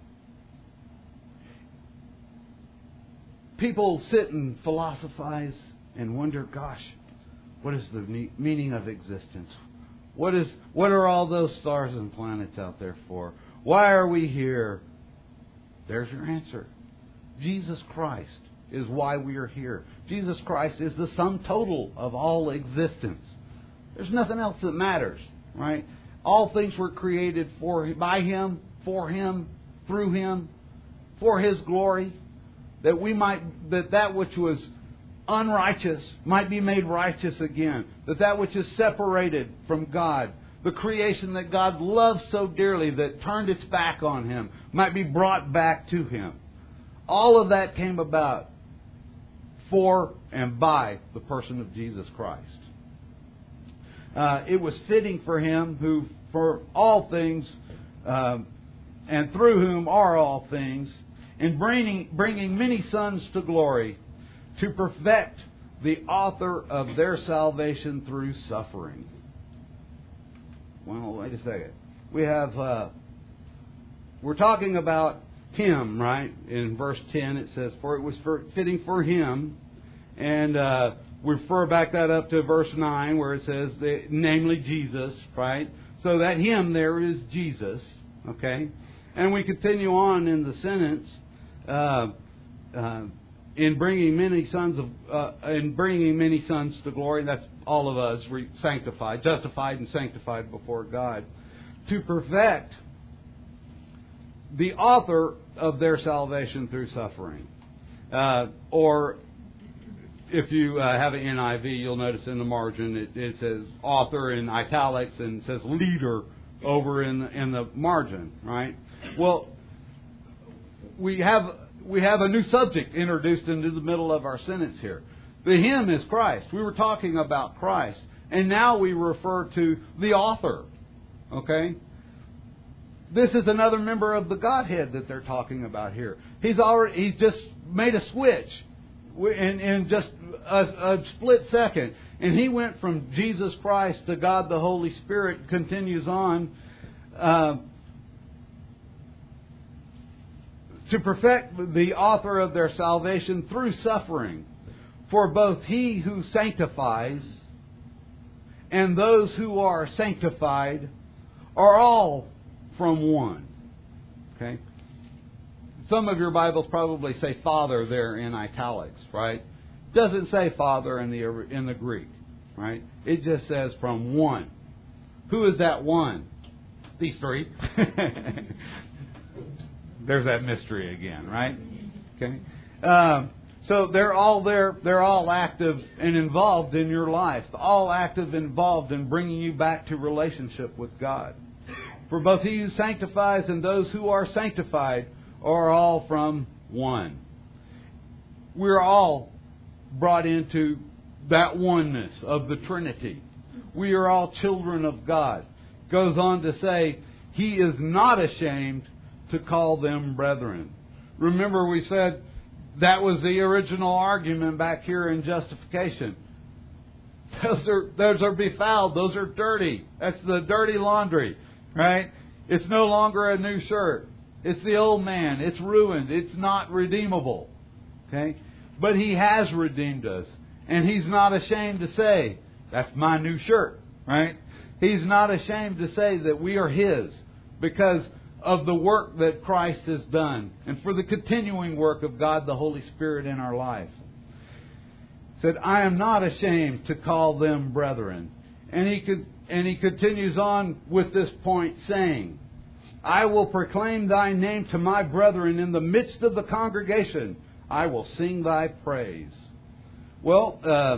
People sit and philosophize and wonder, gosh, what is the meaning of existence? What is what are all those stars and planets out there for? Why are we here? There's your answer. Jesus Christ is why we are here. Jesus Christ is the sum total of all existence. There's nothing else that matters, right? All things were created for by Him, for Him, through Him, for His glory, that we might that that which was unrighteous might be made righteous again, that that which is separated from God, the creation that God loves so dearly that turned its back on Him, might be brought back to Him. All of that came about for and by the person of Jesus Christ. Uh, it was fitting for Him who, for all things, um, and through whom are all things, in bringing, bringing many sons to glory, to perfect the author of their salvation through suffering. Well, wait a second. We have, uh, we're talking about Him, right? In verse ten it says, for it was for, fitting for Him. And uh, we refer back that up to verse nine where it says, that, namely Jesus, right? So that Him there is Jesus, okay? And we continue on in the sentence, uh, uh, in bringing many sons of, uh, in bringing many sons to glory. That's all of us, re- sanctified, justified and sanctified before God, to perfect the author of their salvation through suffering. Uh, or if you uh, have an N I V, you'll notice in the margin it, it says author in italics and it says leader over in the, in the margin, right? Well, we have we have a new subject introduced into the middle of our sentence here. The Him is Christ. We were talking about Christ, and now we refer to the author. Okay? This is another member of the Godhead that they're talking about here. He's already he's just made a switch in, in just a, a split second. And He went from Jesus Christ to God the Holy Spirit, continues on. Uh, to perfect the author of their salvation through suffering. For both He who sanctifies and those who are sanctified are all from one. Okay? Some of your Bibles probably say Father there in italics, right? Doesn't say Father in the in the Greek, right? It just says from one. Who is that one? These three. There's that mystery again, right? Okay. Um, so they're all there. They're all active and involved in your life. All active and involved in bringing you back to relationship with God. For both He who sanctifies and those who are sanctified are all from one. We're all brought into that oneness of the Trinity. We are all children of God. Goes on to say, He is not ashamed to call them brethren. Remember we said that was the original argument back here in justification. Those are, those are befouled. Those are dirty. That's the dirty laundry, right? It's no longer a new shirt. It's the old man. It's ruined. It's not redeemable. Okay? But He has redeemed us. And He's not ashamed to say, that's my new shirt, right? He's not ashamed to say that we are His because of the work that Christ has done and for the continuing work of God the Holy Spirit in our life. Said, I am not ashamed to call them brethren. And he could, and he continues on with this point saying, I will proclaim Thy name to my brethren in the midst of the congregation. I will sing Thy praise. Well, uh,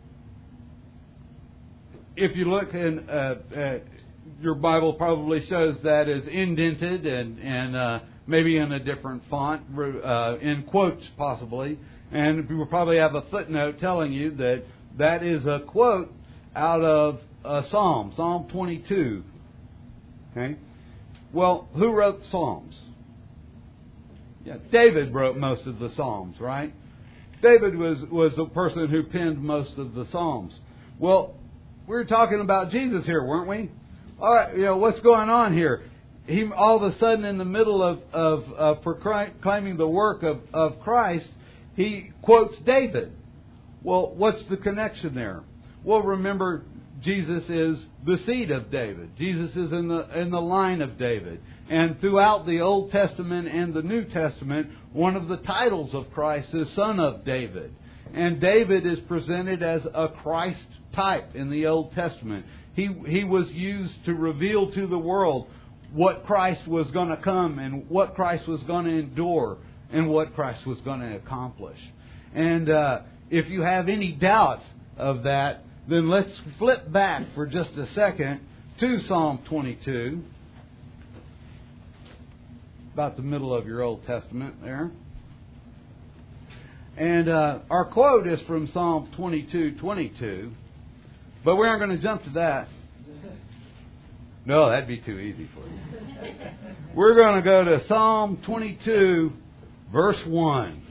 if you look in, uh, uh, your Bible probably shows that as indented and, and uh, maybe in a different font, uh, in quotes possibly. And we will probably have a footnote telling you that that is a quote out of a Psalm, Psalm twenty-two. Okay? Well, who wrote Psalms? Yeah, David wrote most of the Psalms, right? David was, was the person who penned most of the Psalms. Well, we were talking about Jesus here, weren't we? All right, you know, what's going on here? He all of a sudden, in the middle of, of uh, proclaiming the work of, of Christ, he quotes David. Well, what's the connection there? Well, remember, Jesus is the seed of David. Jesus is in the in the line of David. And throughout the Old Testament and the New Testament, one of the titles of Christ is Son of David. And David is presented as a Christ type in the Old Testament. He he was used to reveal to the world what Christ was going to come and what Christ was going to endure and what Christ was going to accomplish. And uh, if you have any doubt of that, then let's flip back for just a second to Psalm twenty-two. About the middle of your Old Testament there. And uh, our quote is from Psalm twenty-two twenty-two. But we aren't going to jump to that. No, that'd be too easy for you. We're going to go to Psalm twenty-two, verse one.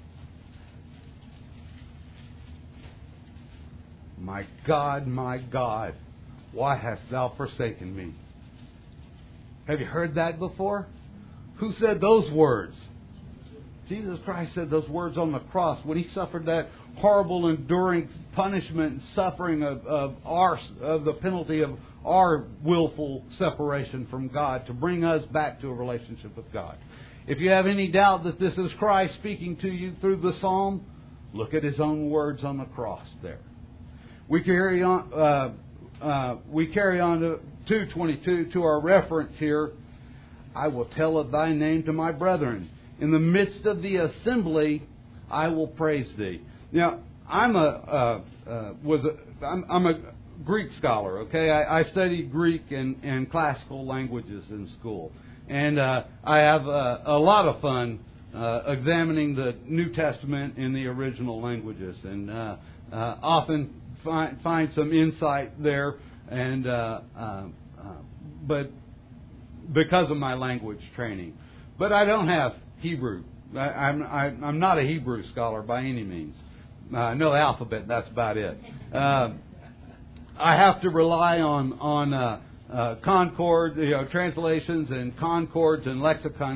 My God, my God, why hast Thou forsaken me? Have you heard that before? Who said those words? Jesus Christ said those words on the cross when He suffered that horrible, enduring punishment and suffering of, of our of the penalty of our willful separation from God to bring us back to a relationship with God. If you have any doubt that this is Christ speaking to you through the psalm, look at His own words on the cross there. We carry on. Uh, uh, we carry on to two twenty-two to our reference here. I will tell of Thy name to my brethren. In the midst of the assembly, I will praise Thee. Now, I'm a uh, uh, was a, I'm, I'm a Greek scholar. Okay, I, I studied Greek and, and classical languages in school, and uh, I have a, a lot of fun uh, examining the New Testament in the original languages, and uh, uh, often find find some insight there. And uh, uh, uh, but because of my language training, but I don't have Hebrew. I, I'm I, I'm not a Hebrew scholar by any means. Uh, I know the alphabet. That's about it. Uh, I have to rely on on uh, uh, Concord, you know, translations and concords and lexicons,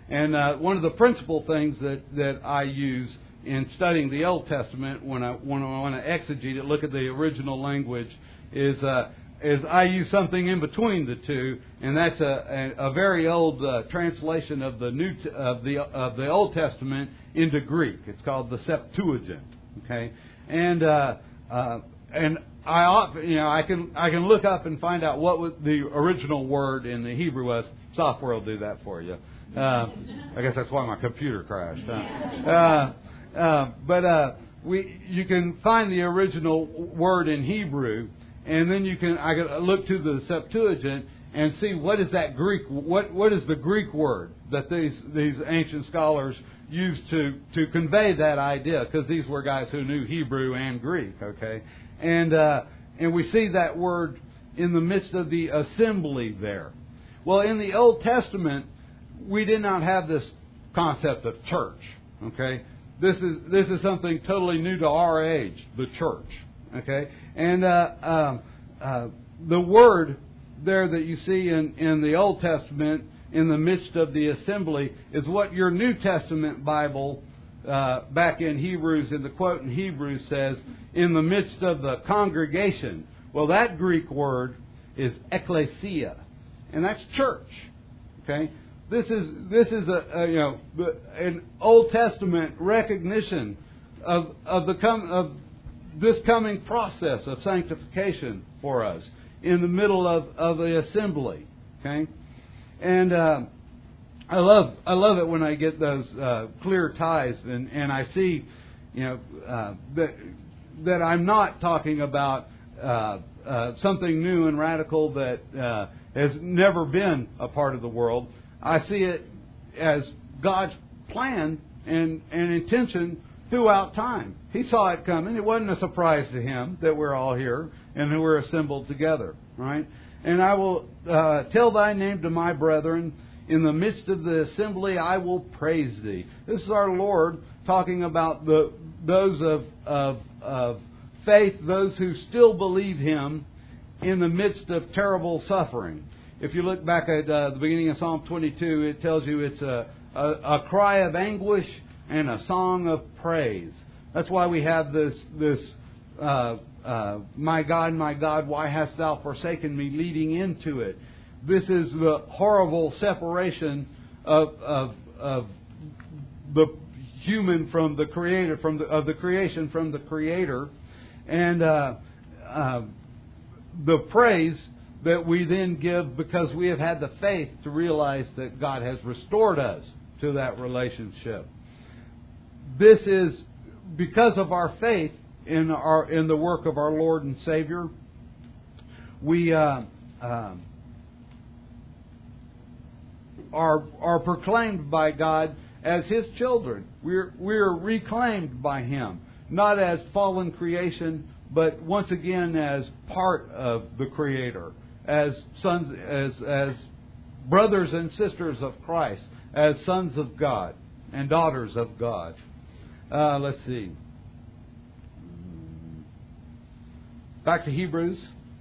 And uh, one of the principal things that, that I use in studying the Old Testament when I when I want to exegete it, look at the original language, is uh, is I use something in between the two, and that's a a, a very old uh, translation of the new t- of the of the Old Testament into Greek. It's called the Septuagint. Okay, and uh, uh, and I ought, you know I can I can look up and find out what was the original word in the Hebrew was. Software will do that for you. Uh, I guess that's why my computer crashed. Huh? Uh, uh, but uh, we you can find the original word in Hebrew. And then you can I can look to the Septuagint and see what is that Greek what what is the Greek word that these these ancient scholars used to to convey that idea, because these were guys who knew Hebrew and Greek, okay, and uh, and we see that word in the midst of the assembly there. Well, in the Old Testament, we did not have this concept of church, okay. This is this is something totally new to our age, the church. Okay, and uh, um, uh, the word there that you see in, in the Old Testament, in the midst of the assembly, is what your New Testament Bible, uh, back in Hebrews, in the quote in Hebrews, says, in the midst of the congregation. Well, that Greek word is ekklesia, and that's church. Okay, this is this is a, a you know an Old Testament recognition of of the come of this coming process of sanctification for us in the middle of, of the assembly. Okay, and uh, I love I love it when I get those uh, clear ties and, and I see, you know, uh, that that I'm not talking about uh, uh, something new and radical that uh, has never been a part of the world. I see it as God's plan and, and intention throughout time. He saw it coming. It wasn't a surprise to Him that we're all here and that we're assembled together, right? And I will uh, tell Thy name to my brethren. In the midst of the assembly, I will praise Thee. This is our Lord talking about the those of, of, of faith, those who still believe Him in the midst of terrible suffering. If you look back at uh, the beginning of Psalm twenty-two, it tells you it's a, a, a cry of anguish and a song of praise. That's why we have this, this uh, uh, my God, my God, why hast Thou forsaken me, leading into it. This is the horrible separation of, of, of the human from the Creator, from the, of the creation from the Creator, and uh, uh, the praise that we then give because we have had the faith to realize that God has restored us to that relationship. This is because of our faith in our in the work of our Lord and Savior. We uh, uh, are are proclaimed by God as His children. We're we're reclaimed by Him, not as fallen creation, but once again as part of the Creator, as sons, as as brothers and sisters of Christ, as sons of God and daughters of God. Uh, let's see. Back to Hebrews.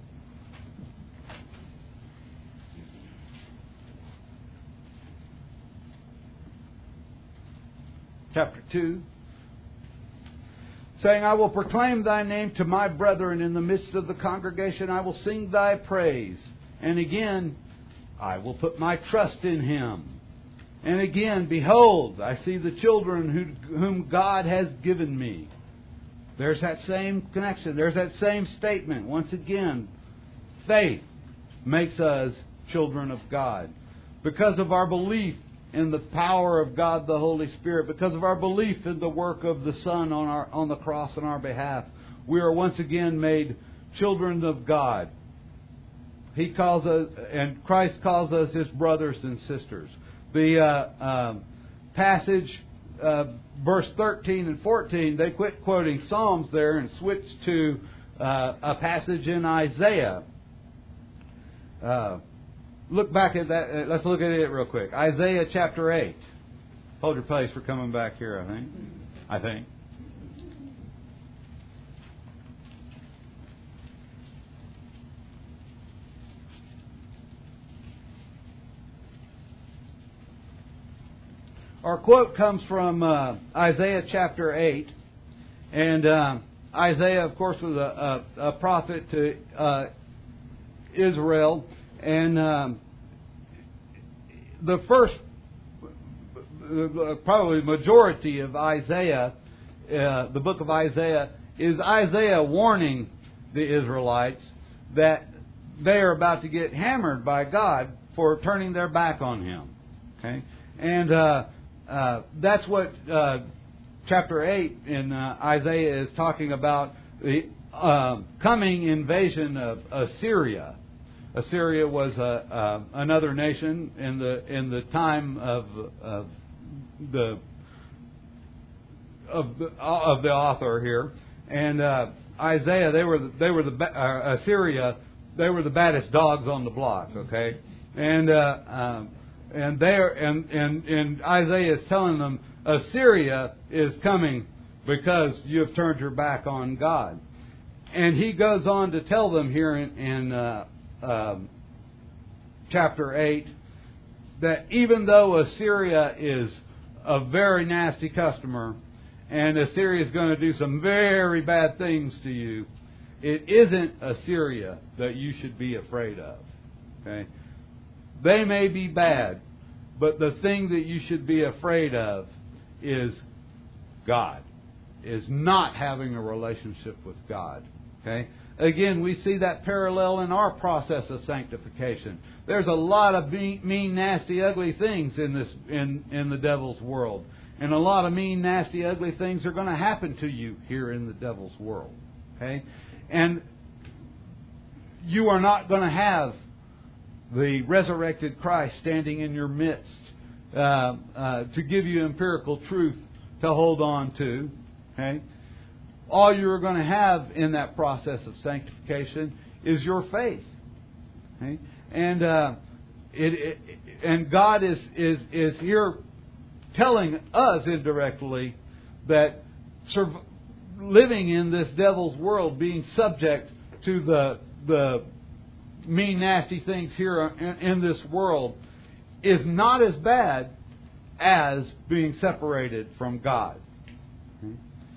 Chapter two. Saying, I will proclaim Thy name to my brethren in the midst of the congregation. I will sing Thy praise. And again, I will put my trust in Him. And again, behold, I see the children who, whom God has given me. There's that same connection. There's that same statement. Once again, faith makes us children of God. Because of our belief in the power of God the Holy Spirit, because of our belief in the work of the Son on our on the cross on our behalf, we are once again made children of God. He calls us, and Christ calls us His brothers and sisters. The uh, um, passage, uh, verse thirteen and fourteen, they quit quoting Psalms there and switched to uh, a passage in Isaiah. Uh, look back at that. Uh, let's look at it real quick. Isaiah chapter eight. Hold your place. We're coming back here, I think. I think. our quote comes from uh, Isaiah chapter eight. And uh, Isaiah, of course, was a, a, a prophet to uh, Israel. And um, the first, probably majority of Isaiah, uh, the book of Isaiah, is Isaiah warning the Israelites that they are about to get hammered by God for turning their back on Him. Okay, and uh, uh, that's what uh, chapter eight in uh, Isaiah is talking about: the uh, coming invasion of Assyria. Assyria was a, uh, another nation in the in the time of of the of the, of the author here, and uh, Isaiah. They were the, they were the uh, Assyria. They were the baddest dogs on the block. Okay, and uh, um, and there and, and and Isaiah is telling them Assyria is coming because you have turned your back on God, and he goes on to tell them here in. in uh, Um, chapter eight, that even though Assyria is a very nasty customer and Assyria is going to do some very bad things to you, it isn't Assyria that you should be afraid of. Okay? They may be bad, but the thing that you should be afraid of is God, is not having a relationship with God. Okay? Again, we see that parallel in our process of sanctification. There's a lot of mean, nasty, ugly things in this in, in the devil's world. And a lot of mean, nasty, ugly things are going to happen to you here in the devil's world. Okay? And you are not going to have the resurrected Christ standing in your midst uh, uh, to give you empirical truth to hold on to. Okay? All you're going to have in that process of sanctification is your faith, okay? and uh, it, it and God is is is here telling us indirectly that surv- living in this devil's world, being subject to the the mean, nasty things here in, in this world, is not as bad as being separated from God. Okay?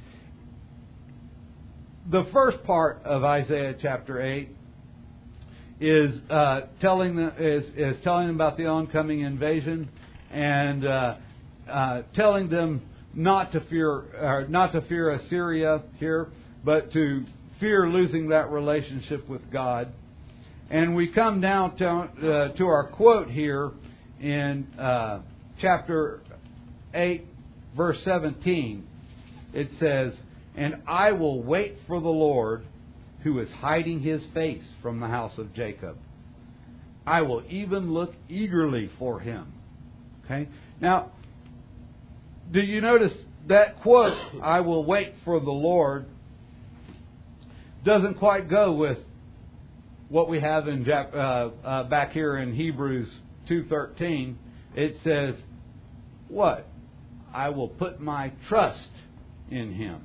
The first part of Isaiah chapter eight is uh, telling them is, is telling them about the oncoming invasion, and uh, uh, telling them not to fear uh, not to fear Assyria here, but to fear losing that relationship with God. And we come down to uh, to our quote here in uh, chapter eight, verse seventeen. It says, "And I will wait for the Lord, who is hiding His face from the house of Jacob. I will even look eagerly for Him." Okay? Now, do you notice that quote, "I will wait for the Lord," doesn't quite go with what we have in uh, uh, back here in Hebrews two thirteen. It says, what? "I will put my trust in Him."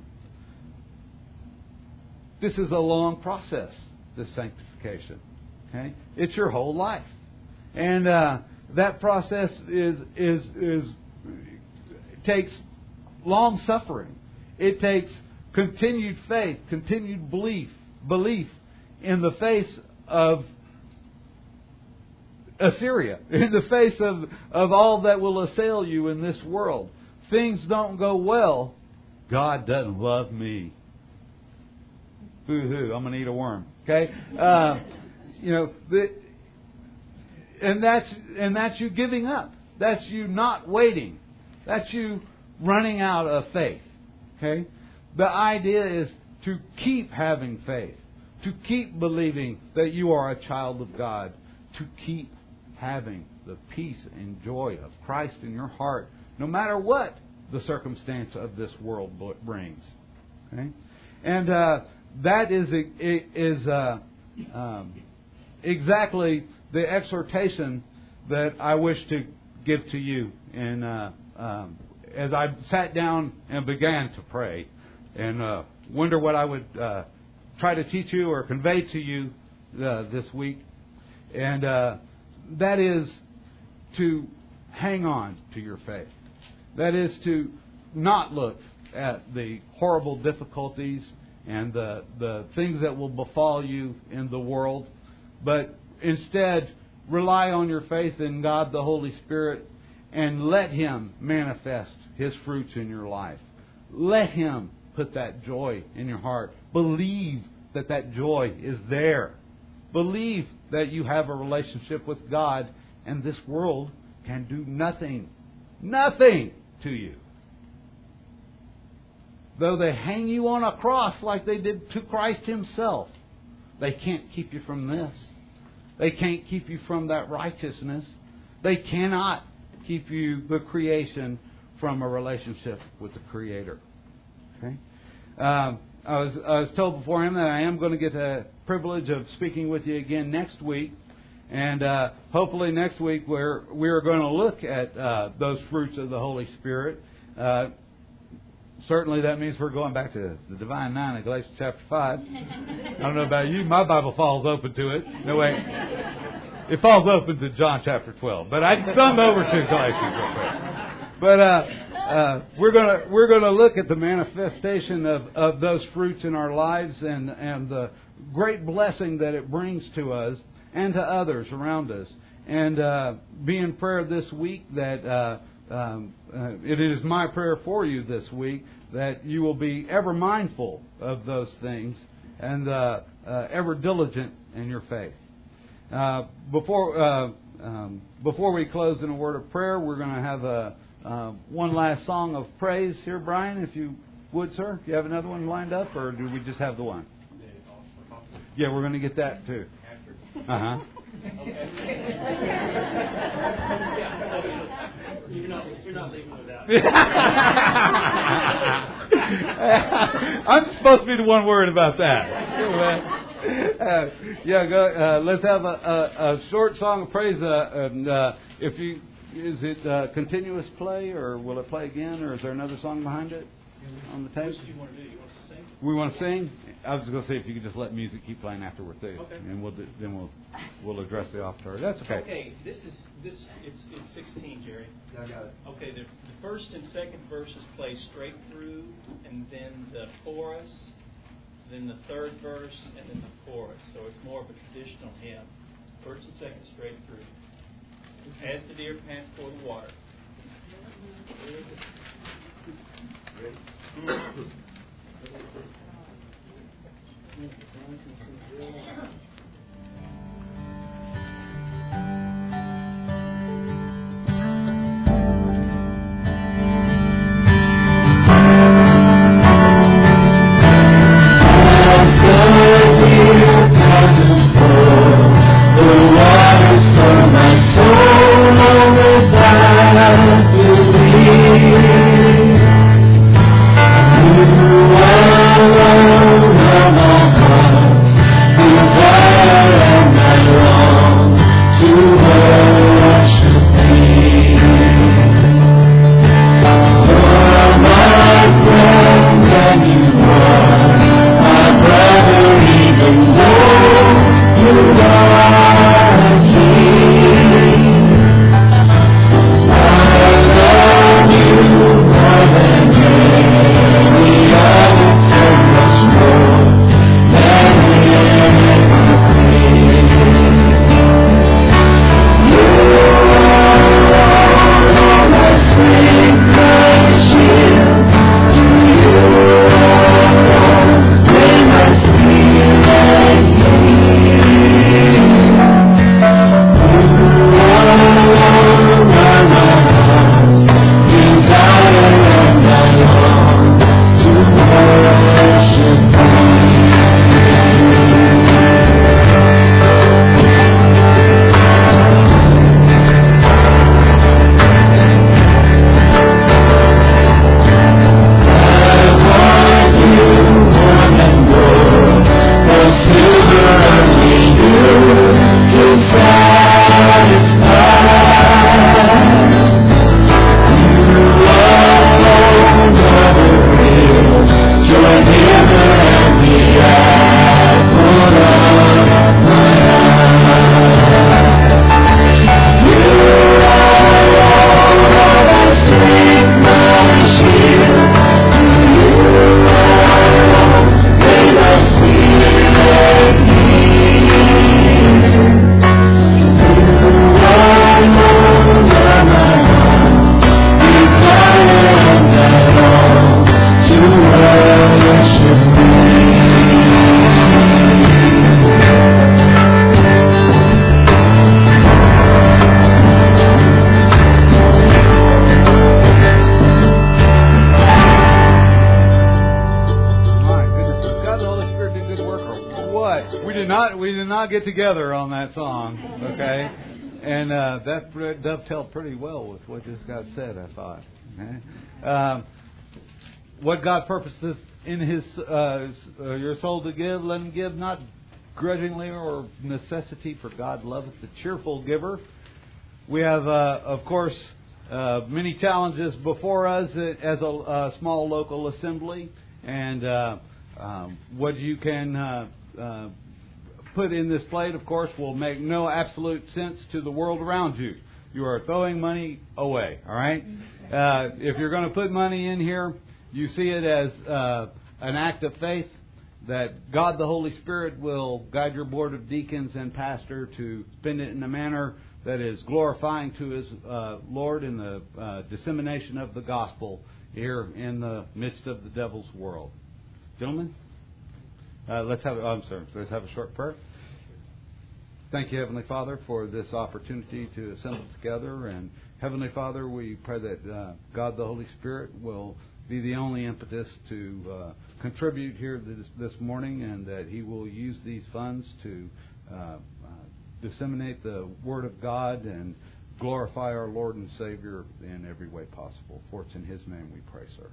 This is a long process, this sanctification. Okay, it's your whole life, and uh, that process is is is takes long suffering. It takes continued faith, continued belief, belief in the face of Assyria, in the face of of all that will assail you in this world. Things don't go well. God doesn't love me. Boo-hoo, I'm going to eat a worm. Okay? Uh, you know, the, and that's and that's you giving up. That's you not waiting. That's you running out of faith. Okay? The idea is to keep having faith, to keep believing that you are a child of God, to keep having the peace and joy of Christ in your heart, no matter what the circumstance of this world brings. Okay? And uh, that is is uh, um, exactly the exhortation that I wish to give to you. And uh, um, as I sat down and began to pray, and uh, wonder what I would uh, try to teach you or convey to you uh, this week, and uh, that is to hang on to your faith, That is to not look at the horrible difficulties and the, the things that will befall you in the world, but instead rely on your faith in God the Holy Spirit and let Him manifest His fruits in your life. Let Him put that joy in your heart. Believe that that joy is there. Believe that you have a relationship with God, and this world can do nothing, nothing to you. Though they hang you on a cross like they did to Christ Himself, they can't keep you from this. They can't keep you from that righteousness. They cannot keep you, the creation, from a relationship with the Creator. Okay? Um, I was I was told beforehand that I am going to get the privilege of speaking with you again next week, and uh, hopefully next week we're we're going to look at uh, those fruits of the Holy Spirit. Uh, certainly, that means we're going back to the Divine Nine of Galatians chapter five. I don't know about you, my Bible falls open to it. No way, it falls open to John chapter twelve, but I thumb over to Galatians real quick. But uh, uh, we're gonna we're gonna look at the manifestation of, of those fruits in our lives and and the great blessing that it brings to us and to others around us. And uh, be in prayer this week that uh, um, uh, it is my prayer for you this week that you will be ever mindful of those things and uh, uh, ever diligent in your faith. Uh, before uh, um, before we close in a word of prayer, we're going to have a Uh, one last song of praise here, Brian, if you would, sir. Do you have another one lined up, or do we just have the one? Yeah, we're going to get that too. Uh-huh. You're not, you're not leaving without. I'm supposed to be the one worried about that. Uh, yeah, go, uh, let's have a, a, a short song of praise. Uh, and uh, if you... Is it uh, continuous play, or will it play again, or is there another song behind it on the tape? What do you want to do? You want to sing? We want to sing. I was going to say if you could just let music keep playing after we're through, Okay. and we'll do, then we'll we'll address the offertory. That's okay. Okay, this is this it's it's sixteen, Jerry. I got it. Okay, the, the first and second verses play straight through, and then the chorus, then the third verse, and then the chorus. So it's more of a traditional hymn. First and second straight through. As the deer pants for the water. The waters of my soul overflow. not get together on that song, okay? And uh, that dovetailed pretty well with what just got said, I thought. Okay? Um, what God purposes in His uh, uh, your soul to give, let Him give, not grudgingly or necessity, for God loveth the cheerful giver. We have, uh, of course, uh, many challenges before us as a, a small local assembly, and uh, um, what you can uh, uh, put in this plate, of course, will make no absolute sense to the world around you. You are throwing money away, all right? Uh, if you're going to put money in here, you see it as uh, an act of faith that God the Holy Spirit will guide your board of deacons and pastor to spend it in a manner that is glorifying to His uh, Lord in the uh, dissemination of the gospel here in the midst of the devil's world. Gentlemen, uh, let's have. Oh, I'm sorry. Let's have a short prayer. Thank you, Heavenly Father, for this opportunity to assemble together. And Heavenly Father, we pray that uh, God the Holy Spirit will be the only impetus to uh, contribute here this, this morning, and that He will use these funds to uh, uh, disseminate the Word of God and glorify our Lord and Savior in every way possible. For it's in His name we pray, sir.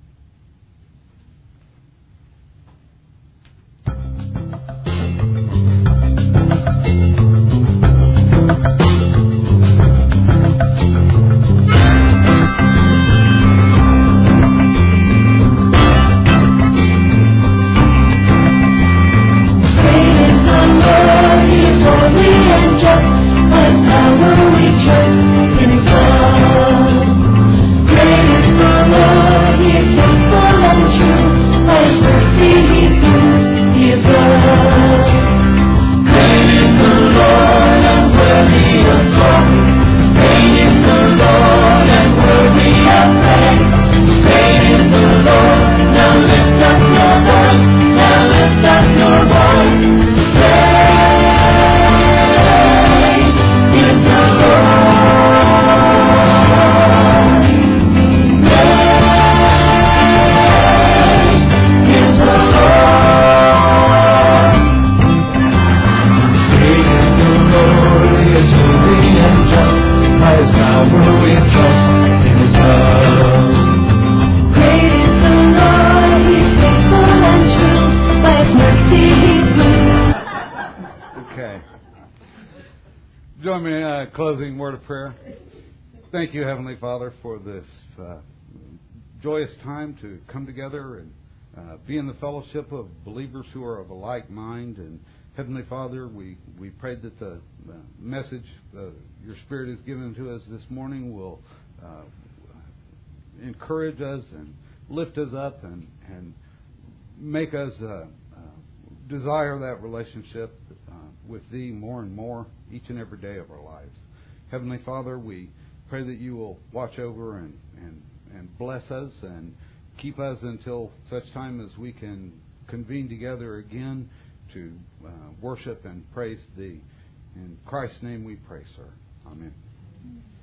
Closing word of prayer. Thank you, Heavenly Father, for this uh, joyous time to come together and uh, be in the fellowship of believers who are of a like mind. And Heavenly Father, we, we pray that the uh, message uh, Your Spirit has given to us this morning will uh, encourage us and lift us up and, and make us uh, uh, desire that relationship uh, with Thee more and more each and every day of our lives. Heavenly Father, we pray that You will watch over and, and, and bless us and keep us until such time as we can convene together again to uh, worship and praise Thee. In Christ's name we pray, sir. Amen.